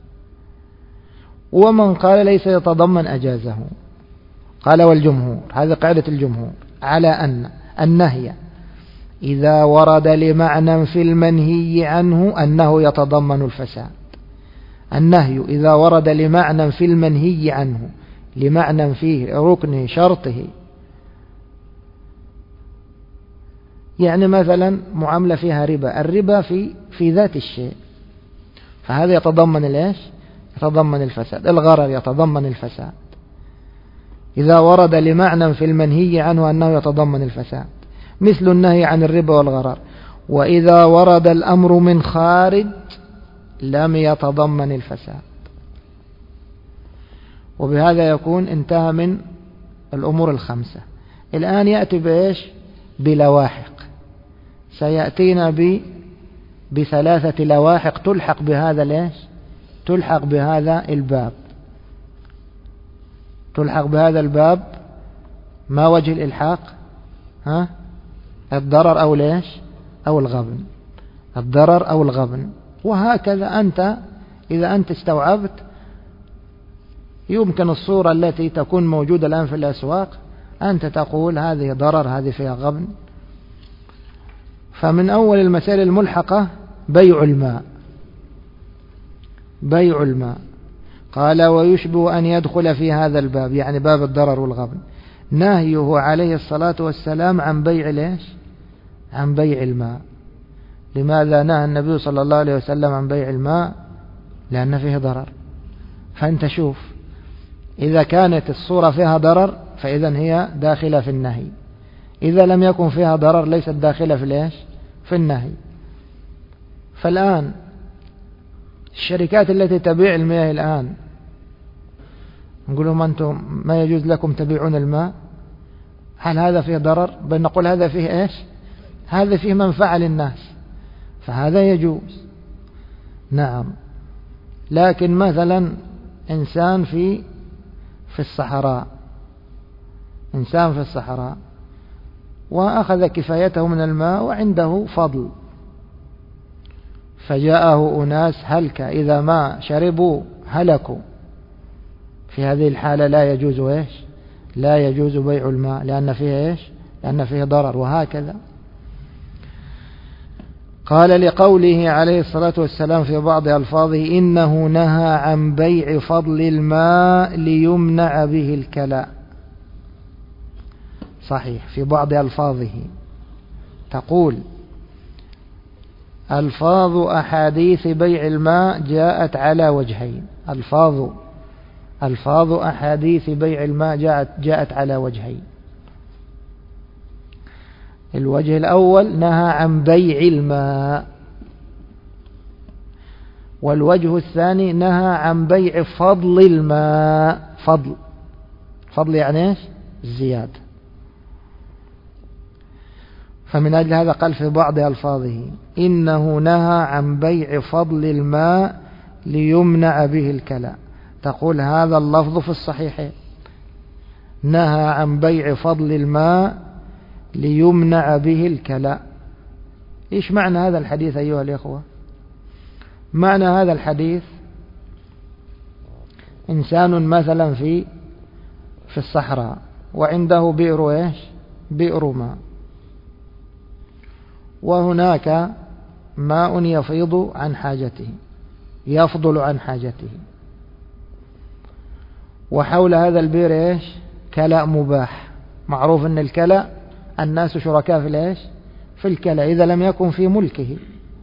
ومن قال ليس يتضمن أجازه. قال والجمهور، هذه قاعدة الجمهور، على أن النهي إذا ورد لمعنى في المنهي عنه أنه يتضمن الفساد. النهي إذا ورد لمعنى في المنهي عنه، لمعنى فيه ركنه شرطه، يعني مثلا معاملة فيها ربا، الربا في ذات الشيء، فهذا يتضمن الإيش؟ يتضمن الفساد. الغرر يتضمن الفساد إذا ورد لمعنى في المنهي عنه أنه يتضمن الفساد، مثل النهي عن الربا والغرر. وإذا ورد الأمر من خارج لم يتضمن الفساد. وبهذا يكون انتهى من الأمور الخمسة. الآن يأتي بإيش؟ بلواحق، سيأتينا بثلاثة لواحق تلحق بهذا الإيش؟ تلحق بهذا الباب. تلحق بهذا الباب. ما وجه الإلحاق؟ الضرر أو ليش؟ أو الغبن. الضرر أو الغبن. وهكذا أنت إذا أنت استوعبت يمكن الصورة التي تكون موجودة الآن في الأسواق أنت تقول هذه ضرر، هذه فيها غبن. فمن أول المسائل الملحقة بيع الماء. بيع الماء. قال ويشبه أن يدخل في هذا الباب، يعني باب الضرر والغبن، نهيه عليه الصلاة والسلام عن بيع ليش؟ عن بيع الماء. لماذا نهى النبي صلى الله عليه وسلم عن بيع الماء؟ لأن فيه ضرر. فأنت شوف، إذا كانت الصورة فيها ضرر فإذا هي داخلة في النهي، إذا لم يكن فيها ضرر ليست داخلة في ليش؟ في النهي. فالآن الشركات التي تبيع المياه الآن نقول لهم أنتم ما يجوز لكم تبيعون الماء، هل هذا فيه ضرر؟ بل نقول هذا فيه إيش؟ هذا فيه منفعة للناس، فهذا يجوز. نعم. لكن مثلا إنسان في الصحراء، إنسان في الصحراء وأخذ كفايته من الماء وعنده فضل، فجاءه أناس هلكة إذا ما شربوا هلكوا، في هذه الحالة لا يجوز إيش؟ لا يجوز بيع الماء، لأن فيه إيش؟ لأن فيه ضرر. وهكذا قال لقوله عليه الصلاة والسلام في بعض ألفاظه إنه نهى عن بيع فضل الماء ليمنع به الكلاء. صحيح، في بعض ألفاظه تقول ألفاظ أحاديث بيع الماء جاءت على وجهين. ألفاظ أحاديث بيع الماء جاءت على وجهين. الوجه الأول نهى عن بيع الماء، والوجه الثاني نهى عن بيع فضل الماء. فضل يعني ايش؟ الزيادة. فمن أجل هذا قال في بعض ألفاظه إنه نهى عن بيع فضل الماء ليمنع به الكلاء. تقول هذا اللفظ في الصحيحين، نهى عن بيع فضل الماء ليمنع به الكلاء. إيش معنى هذا الحديث أيها الإخوة؟ معنى هذا الحديث إنسان مثلا في الصحراء وعنده بئر إيش؟ بئر ماء، وهناك ماء يفيض عن حاجته، يفضل عن حاجته، وحول هذا البئر إيش؟ كلاء مباح. معروف أن الكلاء الناس شركاء في الإيش؟ في الكلاء إذا لم يكن في ملكه.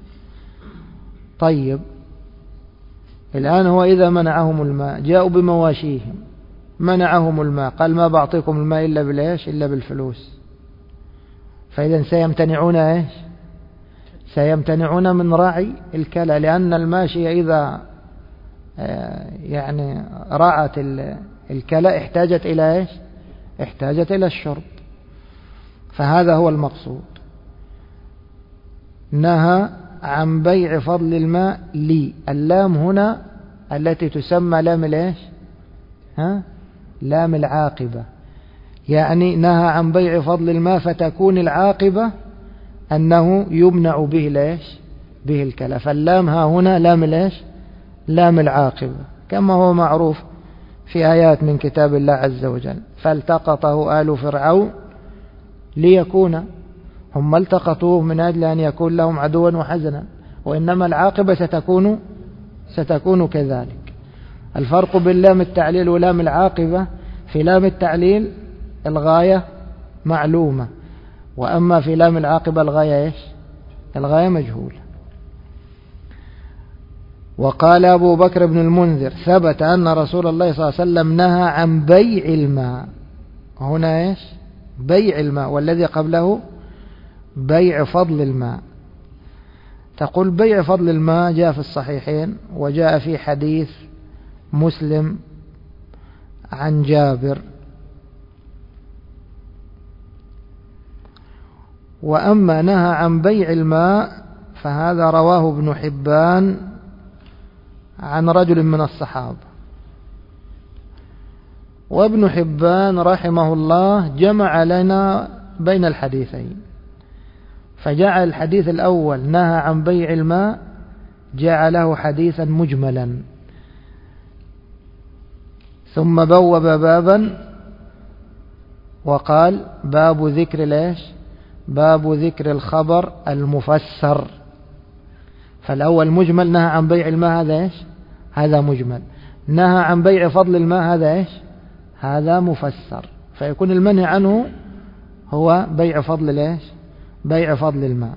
طيب الآن هو إذا منعهم الماء، جاءوا بمواشيهم، منعهم الماء، قال ما بعطيكم الماء إلا بالإيش؟ إلا بالفلوس. فإذا سيمتنعون إيش؟ سيمتنعون من راعي الكلاء، لأن الماشية إذا يعني رعت الكلاء احتاجت إلى إيش؟ احتاجت إلى الشرب. فهذا هو المقصود. نهى عن بيع فضل الماء لي. اللام هنا التي تسمى لام الإيش؟ لام العاقبة. يعني نهى عن بيع فضل الماء فتكون العاقبة أنه يمنع به الإيش؟ به الكلاء. فاللام ها هنا لام الإيش؟ لام العاقبة، كما هو معروف في آيات من كتاب الله عز وجل. فالتقطه آل فرعون ليكون، هم التقطوه من أجل أن يكون لهم عدوا وحزنا، وإنما العاقبة ستكون كذلك. الفرق بين لام التعليل ولام العاقبة، في لام التعليل الغاية معلومة، وأما في لام العاقبة الغاية إيش؟ الغاية مجهولة. وقال أبو بكر بن المنذر ثبت أن رسول الله صلى الله عليه وسلم نهى عن بيع الماء. هنا إيش؟ بيع الماء، والذي قبله بيع فضل الماء. تقول بيع فضل الماء جاء في الصحيحين، وجاء في حديث مسلم عن جابر. وأما نهى عن بيع الماء فهذا رواه ابن حبان عن رجل من الصحابة. وابن حبان رحمه الله جمع لنا بين الحديثين، فجعل الحديث الأول نهى عن بيع الماء جعله حديثا مجملا، ثم بوب بابا وقال باب ذكر ليش؟ باب ذكر الخبر المفسر. فالأول مجمل، نهى عن بيع الماء، هذا إيش؟ هذا مجمل. نهى عن بيع فضل الماء، هذا إيش؟ هذا مفسر. فيكون المنهي عنه هو بيع فضل ليش؟ بيع فضل الماء.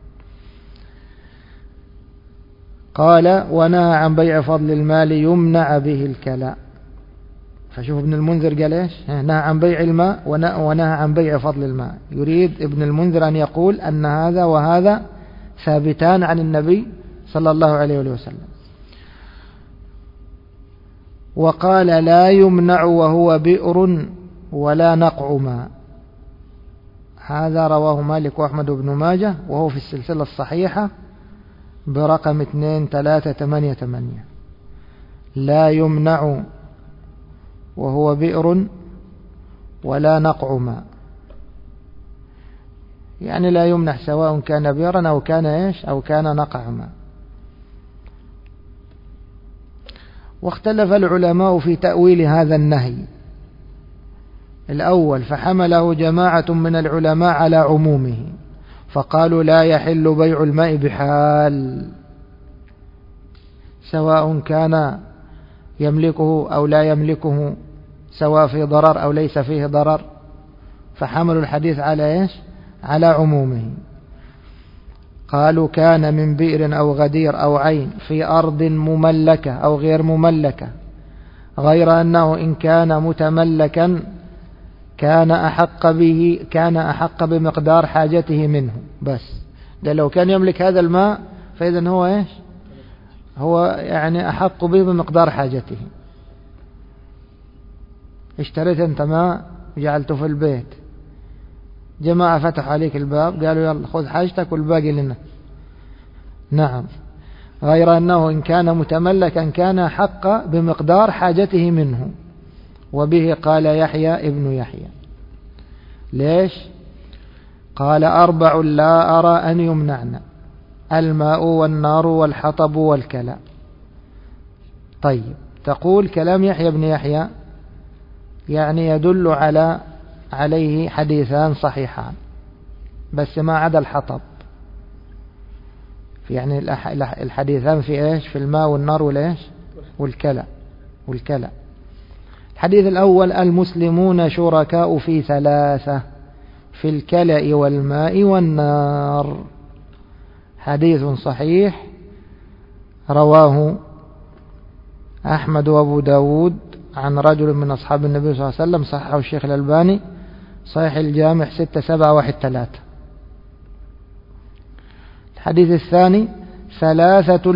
قال ونهى عن بيع فضل المال يمنع به الكلاء. فشوف ابن المنذر قال إيش؟ نهى عن بيع الماء ونهى عن بيع فضل الماء. يريد ابن المنذر أن يقول أن هذا وهذا ثابتان عن النبي صلى الله عليه وسلم. وقال لا يمنع وهو بئر ولا نقع ماء. هذا رواه مالك وأحمد بن ماجه، وهو في السلسلة الصحيحة برقم 2388. لا يمنع وهو بئر ولا نقع ماء، يعني لا يمنع سواء كان بئرا أو كان إيش؟ أو كان نقع ماء. واختلف العلماء في تأويل هذا النهي. الأول فحمله جماعة من العلماء على عمومه، فقالوا لا يحل بيع الماء بحال، سواء كان يملكه أو لا يملكه، سواء في ضرر أو ليس فيه ضرر، فحملوا الحديث على إيش؟ على عمومه. قالوا كان من بئر أو غدير أو عين في أرض مملكة أو غير مملكة، غير أنه إن كان متملكا كان أحق بمقدار حاجته منه. بس ده لو كان يملك هذا الماء فإذن هو إيش؟ هو يعني أحق به بمقدار حاجته. اشتريت أنت ماء جعلته في البيت، جماعة فتحوا عليك الباب قالوا يلا خذ حاجتك والباقي لنا. نعم، غير أنه إن كان متملكا كان أحق بمقدار حاجته منه. وبه قال يحيى ابن يحيى. ليش؟ قال 4 لا أرى أن يمنعن: الماء والنار والحطب والكلى. طيب، تقول كلام يحيى بن يحيى يعني يدل عليه حديثان صحيحان، بس ما عدا الحطب. يعني الحديثان في إيش؟ في الماء والنار والإيش؟ والكلى. الحديث الأول: المسلمون شركاء في 3: في الكلى والماء والنار. حديث صحيح رواه أحمد وأبو داود عن رجل من أصحاب النبي صلى الله عليه وسلم، صححه الشيخ الألباني صحيح الجامع 6713. الحديث الثاني: 3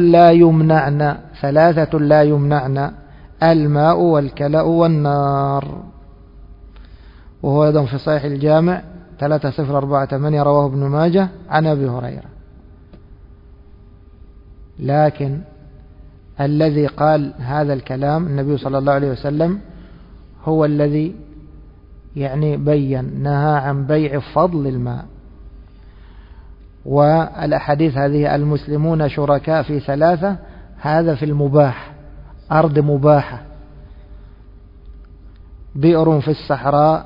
لا يمنعن: الماء والكلى والنار. وهو أيضا في صحيح الجامع 3048، رواه ابن ماجه عن أبي هريرة. لكن الذي قال هذا الكلام النبي صلى الله عليه وسلم هو الذي يعني بين، نهى عن بيع فضل الماء. والأحاديث هذه: المسلمون شركاء في 3، هذا في المباح، أرض مباحة، بئر في الصحراء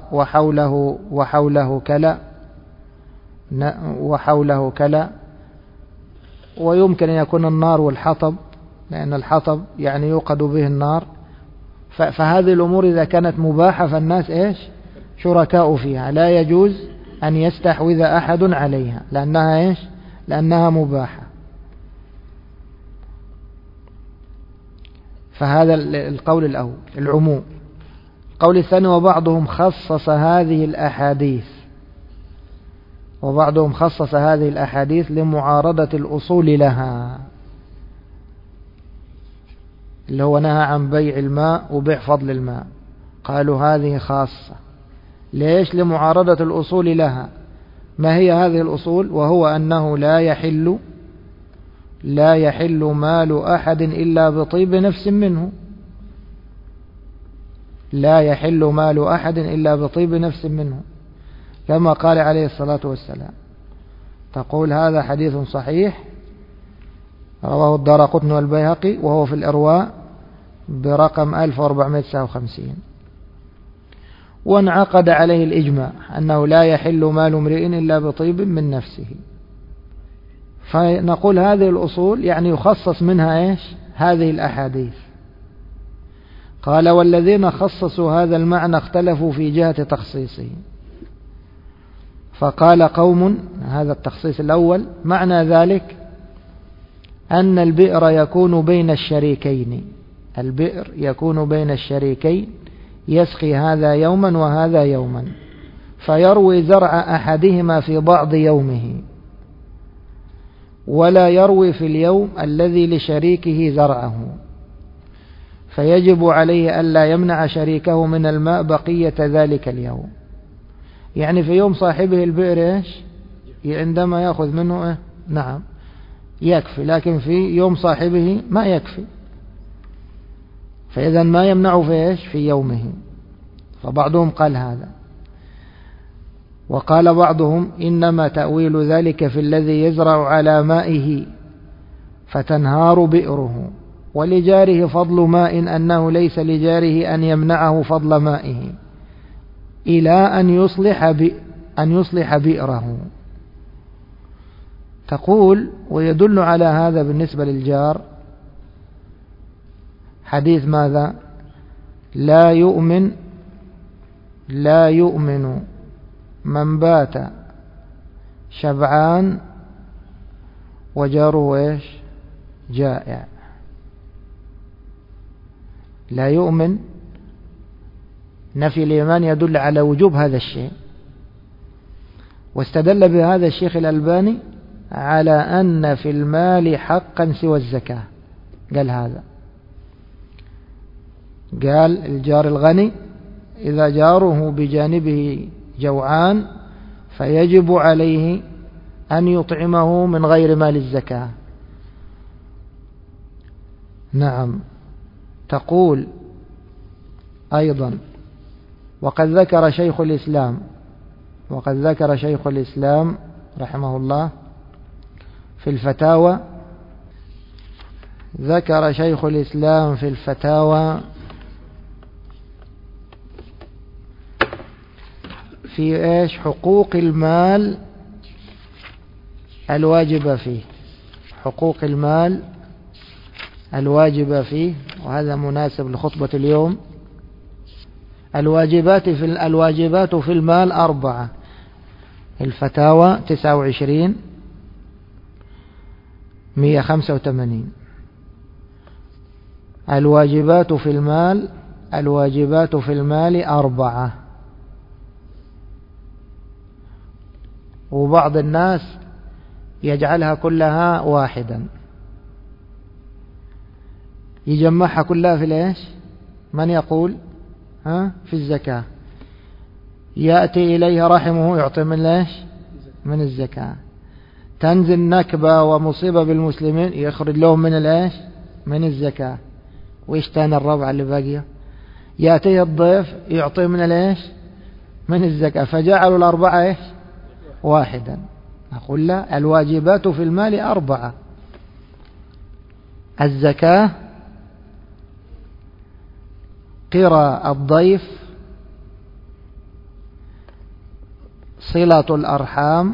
وحوله كلى، ويمكن أن يكون النار والحطب، لأن الحطب يعني يوقد به النار. فهذه الأمور إذا كانت مباحة فالناس إيش؟ شركاء فيها، لا يجوز أن يستحوذ أحد عليها، لأنها إيش؟ لأنها مباحة. فهذا القول الأول، العموم. القول الثاني: وبعضهم خصص هذه الأحاديث لمعارضة الأصول لها، اللي هو نهى عن بيع الماء وبيع فضل الماء. قالوا هذه خاصة. ليش؟ لمعارضة الأصول لها. ما هي هذه الأصول؟ وهو أنه لا يحل مال أحد إلا بطيب نفس منه. لا يحل مال أحد إلا بطيب نفس منه، كما قال عليه الصلاة والسلام. تقول هذا حديث صحيح رواه الدارقطني والبيهقي، وهو في الإرواء برقم 1459. وانعقد عليه الإجماع أنه لا يحل مال امرئ إلا بطيب من نفسه. فنقول هذه الأصول يعني يخصص منها إيش؟ هذه الأحاديث. قال: والذين خصصوا هذا المعنى اختلفوا في جهة تخصيصه. فقال قوم: هذا التخصيص الأول معنى ذلك أن البئر يكون بين الشريكين، يسقي هذا يوما وهذا يوما، فيروي زرع أحدهما في بعض يومه، ولا يروي في اليوم الذي لشريكه زرعه، فيجب عليه ألا يمنع شريكه من الماء بقية ذلك اليوم. يعني في يوم صاحبه البئر إيش؟ عندما يأخذ منه نعم يكفي، لكن في يوم صاحبه ما يكفي، فإذا ما يمنع في إيش؟ في يومه. فبعضهم قال هذا. وقال بعضهم: إنما تأويل ذلك في الذي يزرع على مائه فتنهار بئره، ولجاره فضل ماء، أنه ليس لجاره أن يمنعه فضل مائه إلى أن يصلح بئره. تقول ويدل على هذا بالنسبة للجار حديث ماذا؟ لا يؤمن من بات شبعان وجاره ايش؟ جائع. لا يؤمن، نفي الإيمان يدل على وجوب هذا الشيء. واستدل بهذا الشيخ الألباني على أن في المال حقا سوى الزكاة. قال هذا، قال الجار الغني إذا جاره بجانبه جوعان فيجب عليه أن يطعمه من غير مال الزكاة. نعم. تقول أيضا وقد ذكر شيخ الإسلام رحمه الله في الفتاوى، ذكر شيخ الإسلام في الفتاوى في ايش؟ حقوق المال الواجبة فيه، حقوق المال الواجبة فيه، وهذا مناسب لخطبة اليوم. الواجبات في المال 4. الفتاوى 29/185. الواجبات في المال 4. وبعض الناس يجعلها كلها واحدا، يجمعها كلها في ايش؟ من يقول في الزكاة. يأتي إليه رحمه يعطي من ايش؟ من الزكاة. تنزل نكبة ومصيبة بالمسلمين يخرج لهم من الايش؟ من الزكاة. وإيش تاني الربع اللي باقيه؟ يأتيه الضيف يعطي من الايش؟ من الزكاة. فجعلوا الأربعة ايش؟ واحدا. أقول لا، الواجبات في المال 4. الزكاة، قرى الضيف، صلة الأرحام،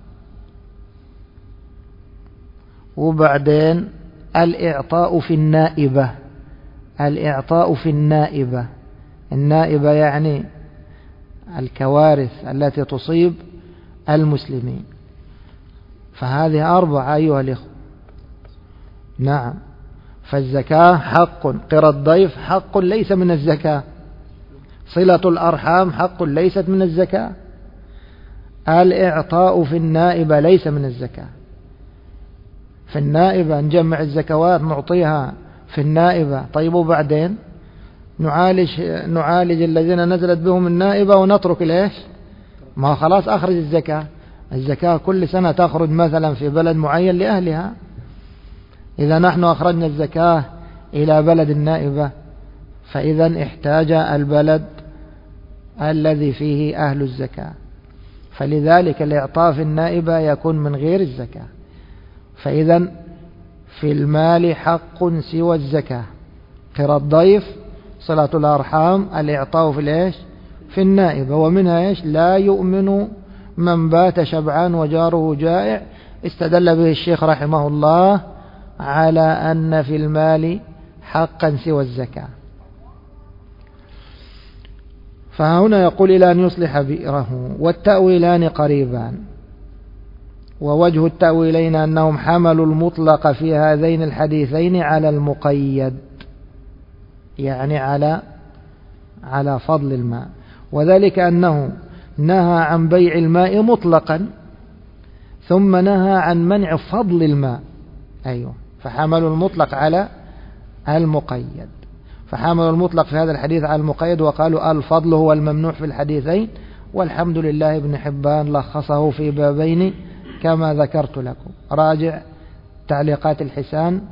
وبعدين الإعطاء في النائبة. الإعطاء في النائبة، النائبة يعني الكوارث التي تصيب المسلمين. فهذه 4 أيها الإخوة. نعم. فالزكاة حق، قرى الضيف حق ليس من الزكاة، صلة الأرحام حق ليست من الزكاة، الإعطاء في النائبة ليس من الزكاة. في النائبة نجمع الزكوات نعطيها في النائبة. طيب وبعدين نعالج الذين نزلت بهم النائبة ونترك ليش؟ ما خلاص أخرج الزكاة. الزكاة كل سنة تخرج مثلا في بلد معين لأهلها. إذا نحن أخرجنا الزكاة إلى بلد النائبة فإذا احتاج البلد الذي فيه أهل الزكاة، فلذلك الإعطاء في النائبة يكون من غير الزكاة. فإذا في المال حق سوى الزكاة، قرى الضيف، صلة الأرحام، الإعطاء في الإيش؟ في النائبة. ومنها إيش؟ لا يؤمن من بات شبعان وجاره جائع. استدل به الشيخ رحمه الله على أن في المال حقا سوى الزكاة. فهنا يقول إلى أن يصلح بئره. والتأويلان قريبان، ووجه التأويلين أنهم حملوا المطلق في هذين الحديثين على المقيد، يعني على فضل الماء، وذلك أنه نهى عن بيع الماء مطلقا ثم نهى عن منع فضل الماء. أيوه، فحملوا المطلق على المقيد، فحملوا المطلق في هذا الحديث على المقيد وقالوا الفضل هو الممنوع في الحديثين. والحمد لله ابن حبان لخصه في بابين كما ذكرت لكم. راجع تعليقات الحسان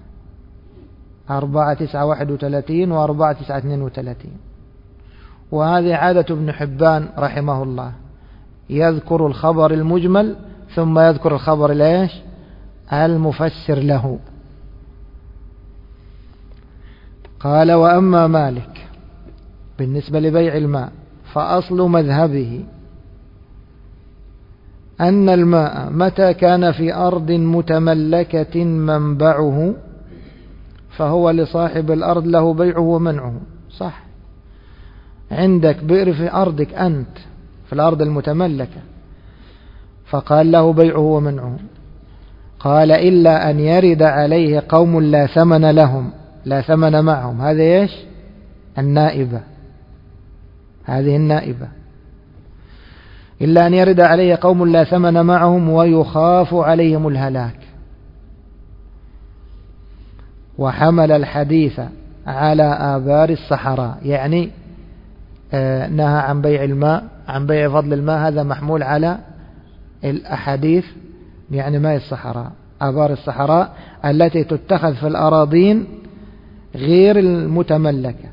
4/9/31 و4/9/32. وهذه عادة ابن حبان رحمه الله، يذكر الخبر المجمل ثم يذكر الخبر ليش؟ المفسر له. قال: وأما مالك بالنسبة لبيع الماء فأصل مذهبه أن الماء متى كان في أرض متملكة منبعه فهو لصاحب الأرض له بيعه ومنعه. صح، عندك بئر في أرضك أنت في الأرض المتملكة، فقال له بيعه ومنعه. قال إلا أن يرد عليه قوم لا ثمن لهم، لا ثمن معهم. هذا إيش؟ النائبة، هذه النائبة. إلا أن يرد عليه قوم لا ثمن معهم ويخاف عليهم الهلاك. وحمل الحديث على آبار الصحراء، يعني نهى عن بيع الماء، عن بيع فضل الماء، هذا محمول على الأحاديث، يعني ماء الصحراء، آبار الصحراء التي تتخذ في الأراضين غير المتملكة.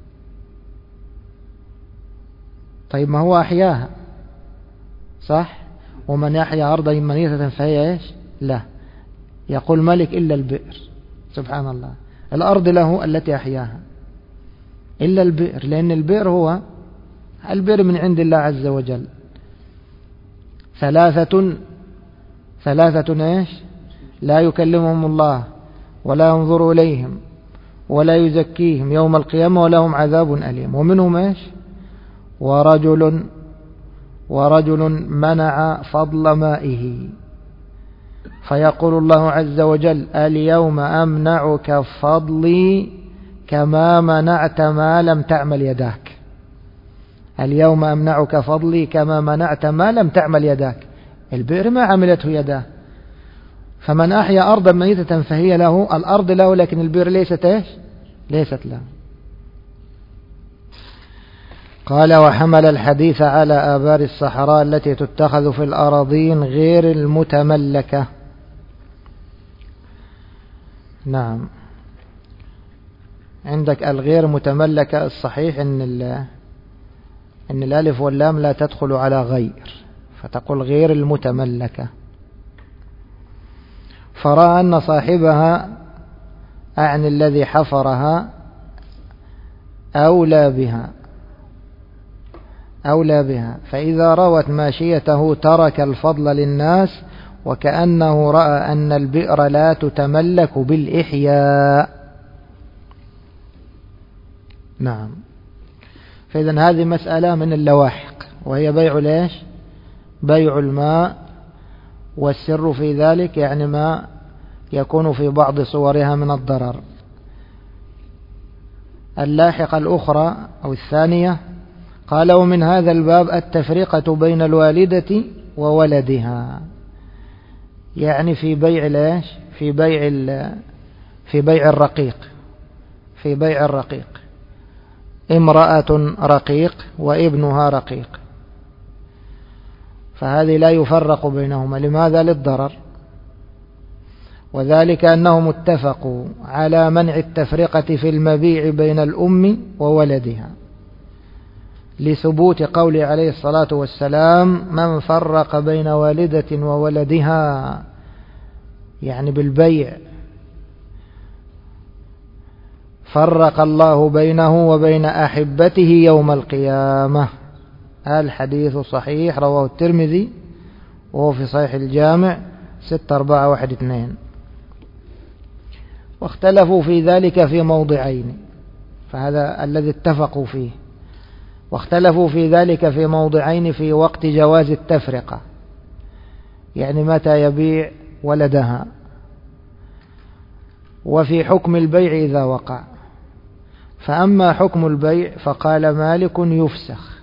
طيب ما هو أحياها، صح؟ ومن يحيا أرضا ميتة فهي إيش؟ لا، يقول ملك إلا البئر. سبحان الله، الأرض له التي أحياها إلا البئر، لأن البئر هو البئر من عند الله عز وجل. ثلاثة إيش؟ لا يكلمهم الله ولا ينظر إليهم ولا يزكيهم يوم القيامة ولهم عذاب أليم. ومنهم إيش؟ ورجل منع فضل مائه، فيقول الله عز وجل اليوم أمنعك فضلي كما منعت ما لم تعمل يداك. اليوم أمنعك فضلي كما منعت ما لم تعمل يداك. البئر ما عملته يداه، فمن أحيا أرضا ميتة فهي له، الأرض له لكن البئر ليست إيش؟ ليست له. قال وحمل الحديث على آبار الصحراء التي تتخذ في الأراضين غير المتملكة. نعم، عندك الغير متملكة، الصحيح إن الألف واللام لا تدخل على غير، فتقول غير المتملكة. فرأى أن صاحبها أعني الذي حفرها أولى بها، فإذا روت ماشيته ترك الفضل للناس، وكأنه رأى أن البئر لا تتملك بالإحياء. نعم، فإذن هذه مسألة من اللواحق، وهي بيع ليش؟ بيع الماء، والسر في ذلك يعني ما يكون في بعض صورها من الضرر. اللاحقة الأخرى أو الثانية قال ومن هذا الباب التفرقة بين الوالدة وولدها، يعني في بيع ليش؟ في بيع الرقيق، امرأة رقيق وابنها رقيق، فهذه لا يفرق بينهما. لماذا؟ للضرر. وذلك أنهم اتفقوا على منع التفرقة في المبيع بين الأم وولدها، لثبوت قوله عليه الصلاة والسلام من فرق بين والدة وولدها، يعني بالبيع، فرق الله بينه وبين أحبته يوم القيامة. الحديث صحيح، رواه الترمذي وهو في صحيح الجامع 6412. واختلفوا في ذلك في موضعين، فهذا الذي اتفقوا فيه. واختلفوا في ذلك في موضعين في وقت جواز التفرقة، يعني متى يبيع ولدها، وفي حكم البيع إذا وقع. فأما حكم البيع فقال مالك يفسخ،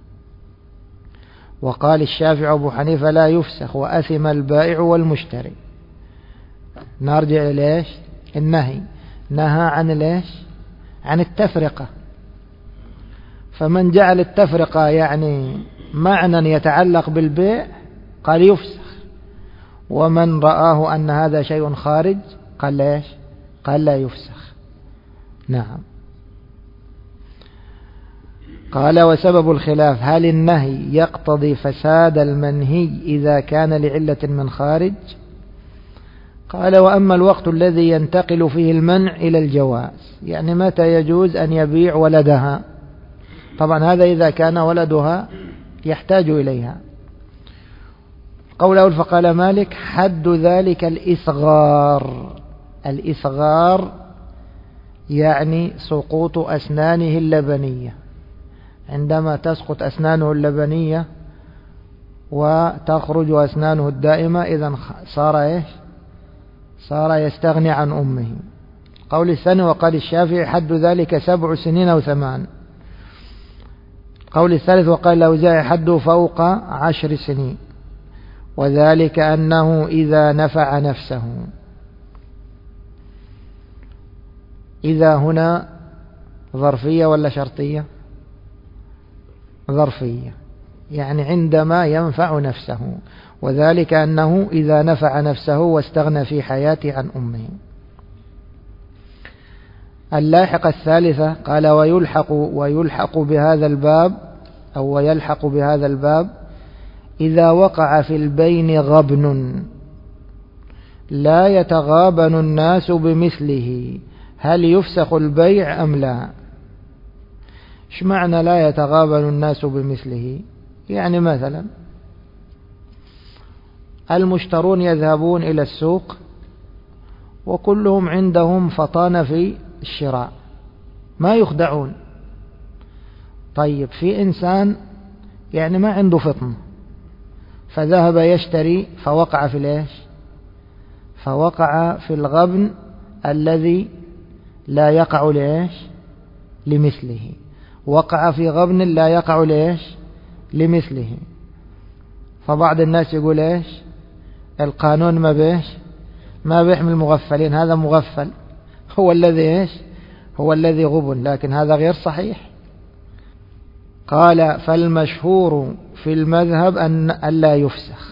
وقال الشافعي أبو حنيفة لا يفسخ، وأثم البائع والمشتري. نرجع ليش؟ النهي، نهى عن ليش؟ عن التفرقة. فمن جعل التفرقة يعني معنى يتعلق بالبيع قال يفسخ، ومن رآه أن هذا شيء خارج قال ليش؟ قال لا يفسخ. نعم. قال وسبب الخلاف هل النهي يقتضي فساد المنهي إذا كان لعلة من خارج؟ قال وأما الوقت الذي ينتقل فيه المنع إلى الجواز، يعني متى يجوز أن يبيع ولدها، طبعا هذا إذا كان ولدها يحتاج إليها. قول أول فقال مالك حد ذلك الإصغار. الإصغار يعني سقوط أسنانه اللبنية، عندما تسقط أسنانه اللبنية وتخرج أسنانه الدائمة إذن صار إيش؟ صار يستغني عن أمه. قول الثاني وقال الشافعي حد ذلك 7 سنين أو 8. قول الثالث وقال الأوزاعي حده فوق 10 سنين، وذلك أنه إذا نفع نفسه. إذا هنا ظرفية ولا شرطية؟ ظرفية، يعني عندما ينفع نفسه، وذلك أنه إذا نفع نفسه واستغنى في حياته عن أمه. اللاحقة الثالثة قال ويلحق بهذا الباب أو ويلحق بهذا الباب إذا وقع في البين غبن لا يتغابن الناس بمثله هل يفسخ البيع أم لا؟ ايش معنى لا يتغابن الناس بمثله؟ يعني مثلا المشترون يذهبون إلى السوق وكلهم عندهم فطانة في الشراء، ما يخدعون. طيب في إنسان يعني ما عنده فطن فذهب يشتري فوقع في الإيش؟ فوقع في الغبن الذي لا يقع لإيش؟ لمثله. وقع في غبن لا يقع لإيش؟ لمثله. فبعض الناس يقول إيش؟ القانون ما بيحمل المغفلين، هذا مغفل هو الذي إيش؟ هو الذي غبن، لكن هذا غير صحيح. قال فالمشهور في المذهب أن ألا يفسخ.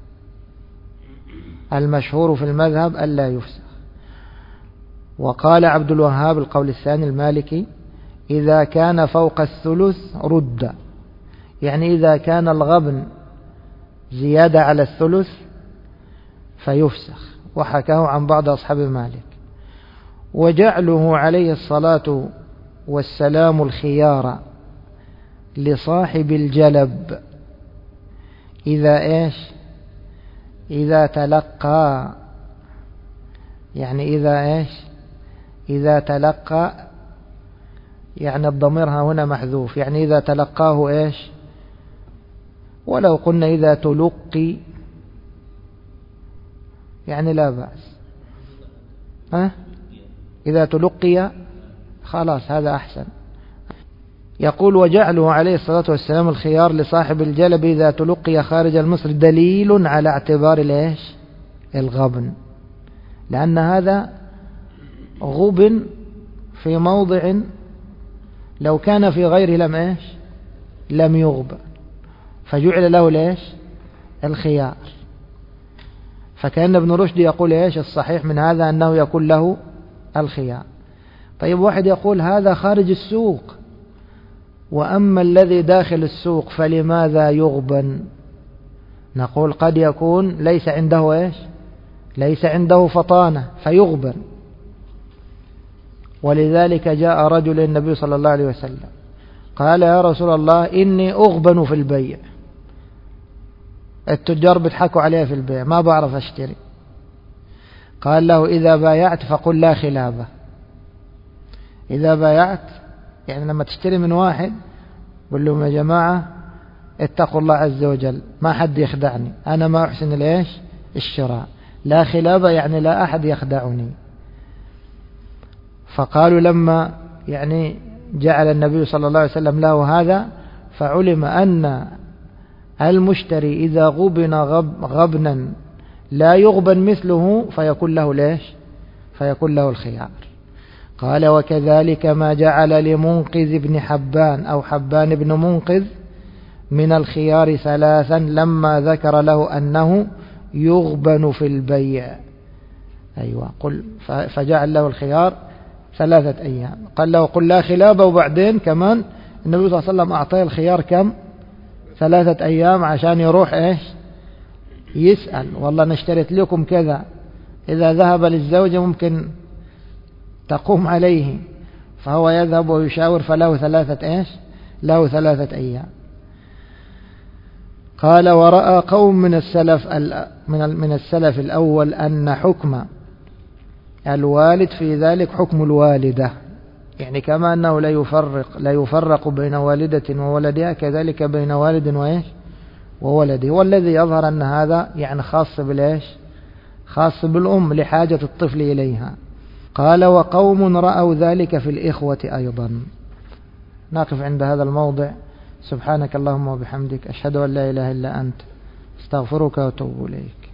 المشهور في المذهب ألا يفسخ. وقال عبد الوهاب القول الثاني المالكي إذا كان فوق الثلث رد، يعني إذا كان الغبن زيادة على الثلث فيفسخ، وحكاه عن بعض أصحاب مالك. وجعله عليه الصلاة والسلام الخيار لصاحب الجلب إذا إيش؟ إذا تلقى، يعني إذا إيش؟ إذا تلقى، يعني الضمير هنا محذوف، يعني إذا تلقاه إيش؟ ولو قلنا إذا تلقي يعني لا بأس، إذا تلقي خلاص هذا أحسن. يقول وجعله عليه الصلاة والسلام الخيار لصاحب الجلب إذا تلقي خارج المصر دليل على اعتبار الإيش؟ الغبن، لأن هذا غبن في موضع لو كان في غيره لم إيش؟ لم يغبن، فجعل له الإيش؟ الخيار. فكأن ابن رشد يقول إيش؟ الصحيح من هذا أنه يكون له الخيار. طيب واحد يقول هذا خارج السوق، وأما الذي داخل السوق فلماذا يغبن؟ نقول قد يكون ليس عنده إيش؟ ليس عنده فطانة فيغبن. ولذلك جاء رجل النبي صلى الله عليه وسلم قال يا رسول الله إني أغبن في البيع، التجار بيضحكوا عليه في البيع ما بعرف أشتري. قال له إذا بايعت فقل لا خلابة. إذا بايعت يعني لما تشتري من واحد قل لهم يا جماعة اتقوا الله عز وجل، ما حد يخدعني، أنا ما أحسن الإيش؟ الشراء. لا خلابة يعني لا أحد يخدعني. فقالوا لما يعني جعل النبي صلى الله عليه وسلم له هذا فعلم أن المشتري إذا غبن غبنا لا يغبن مثله فيكون له ليش؟ فيكون له الخيار. قال وكذلك ما جعل لمنقذ بن حبان أو حبان بن منقذ من الخيار 3 لما ذكر له أنه يغبن في البيع. أيوة قل فجعل له الخيار 3 أيام. قال له قل لا خلابة، وبعدين كمان النبي صلى الله عليه وسلم أعطاه الخيار كم؟ 3 أيام عشان يروح إيش؟ يسأل والله نشتريت لكم كذا، إذا ذهب للزوجة ممكن تقوم عليه، فهو يذهب ويشاور فله 3 إيش؟ له 3 أيام. قال ورأى قوم من السلف الأول أن حكم الوالد في ذلك حكم الوالدة، يعني كما أنه لا يفرق بين والدة وولدها كذلك بين والد وولده. والذي يظهر أن هذا يعني خاص بالأم لحاجة الطفل إليها. قال وقوم رأوا ذلك في الإخوة أيضا. نقف عند هذا الموضع. سبحانك اللهم وبحمدك، أشهد أن لا إله إلا أنت، استغفرك وأتوب إليك.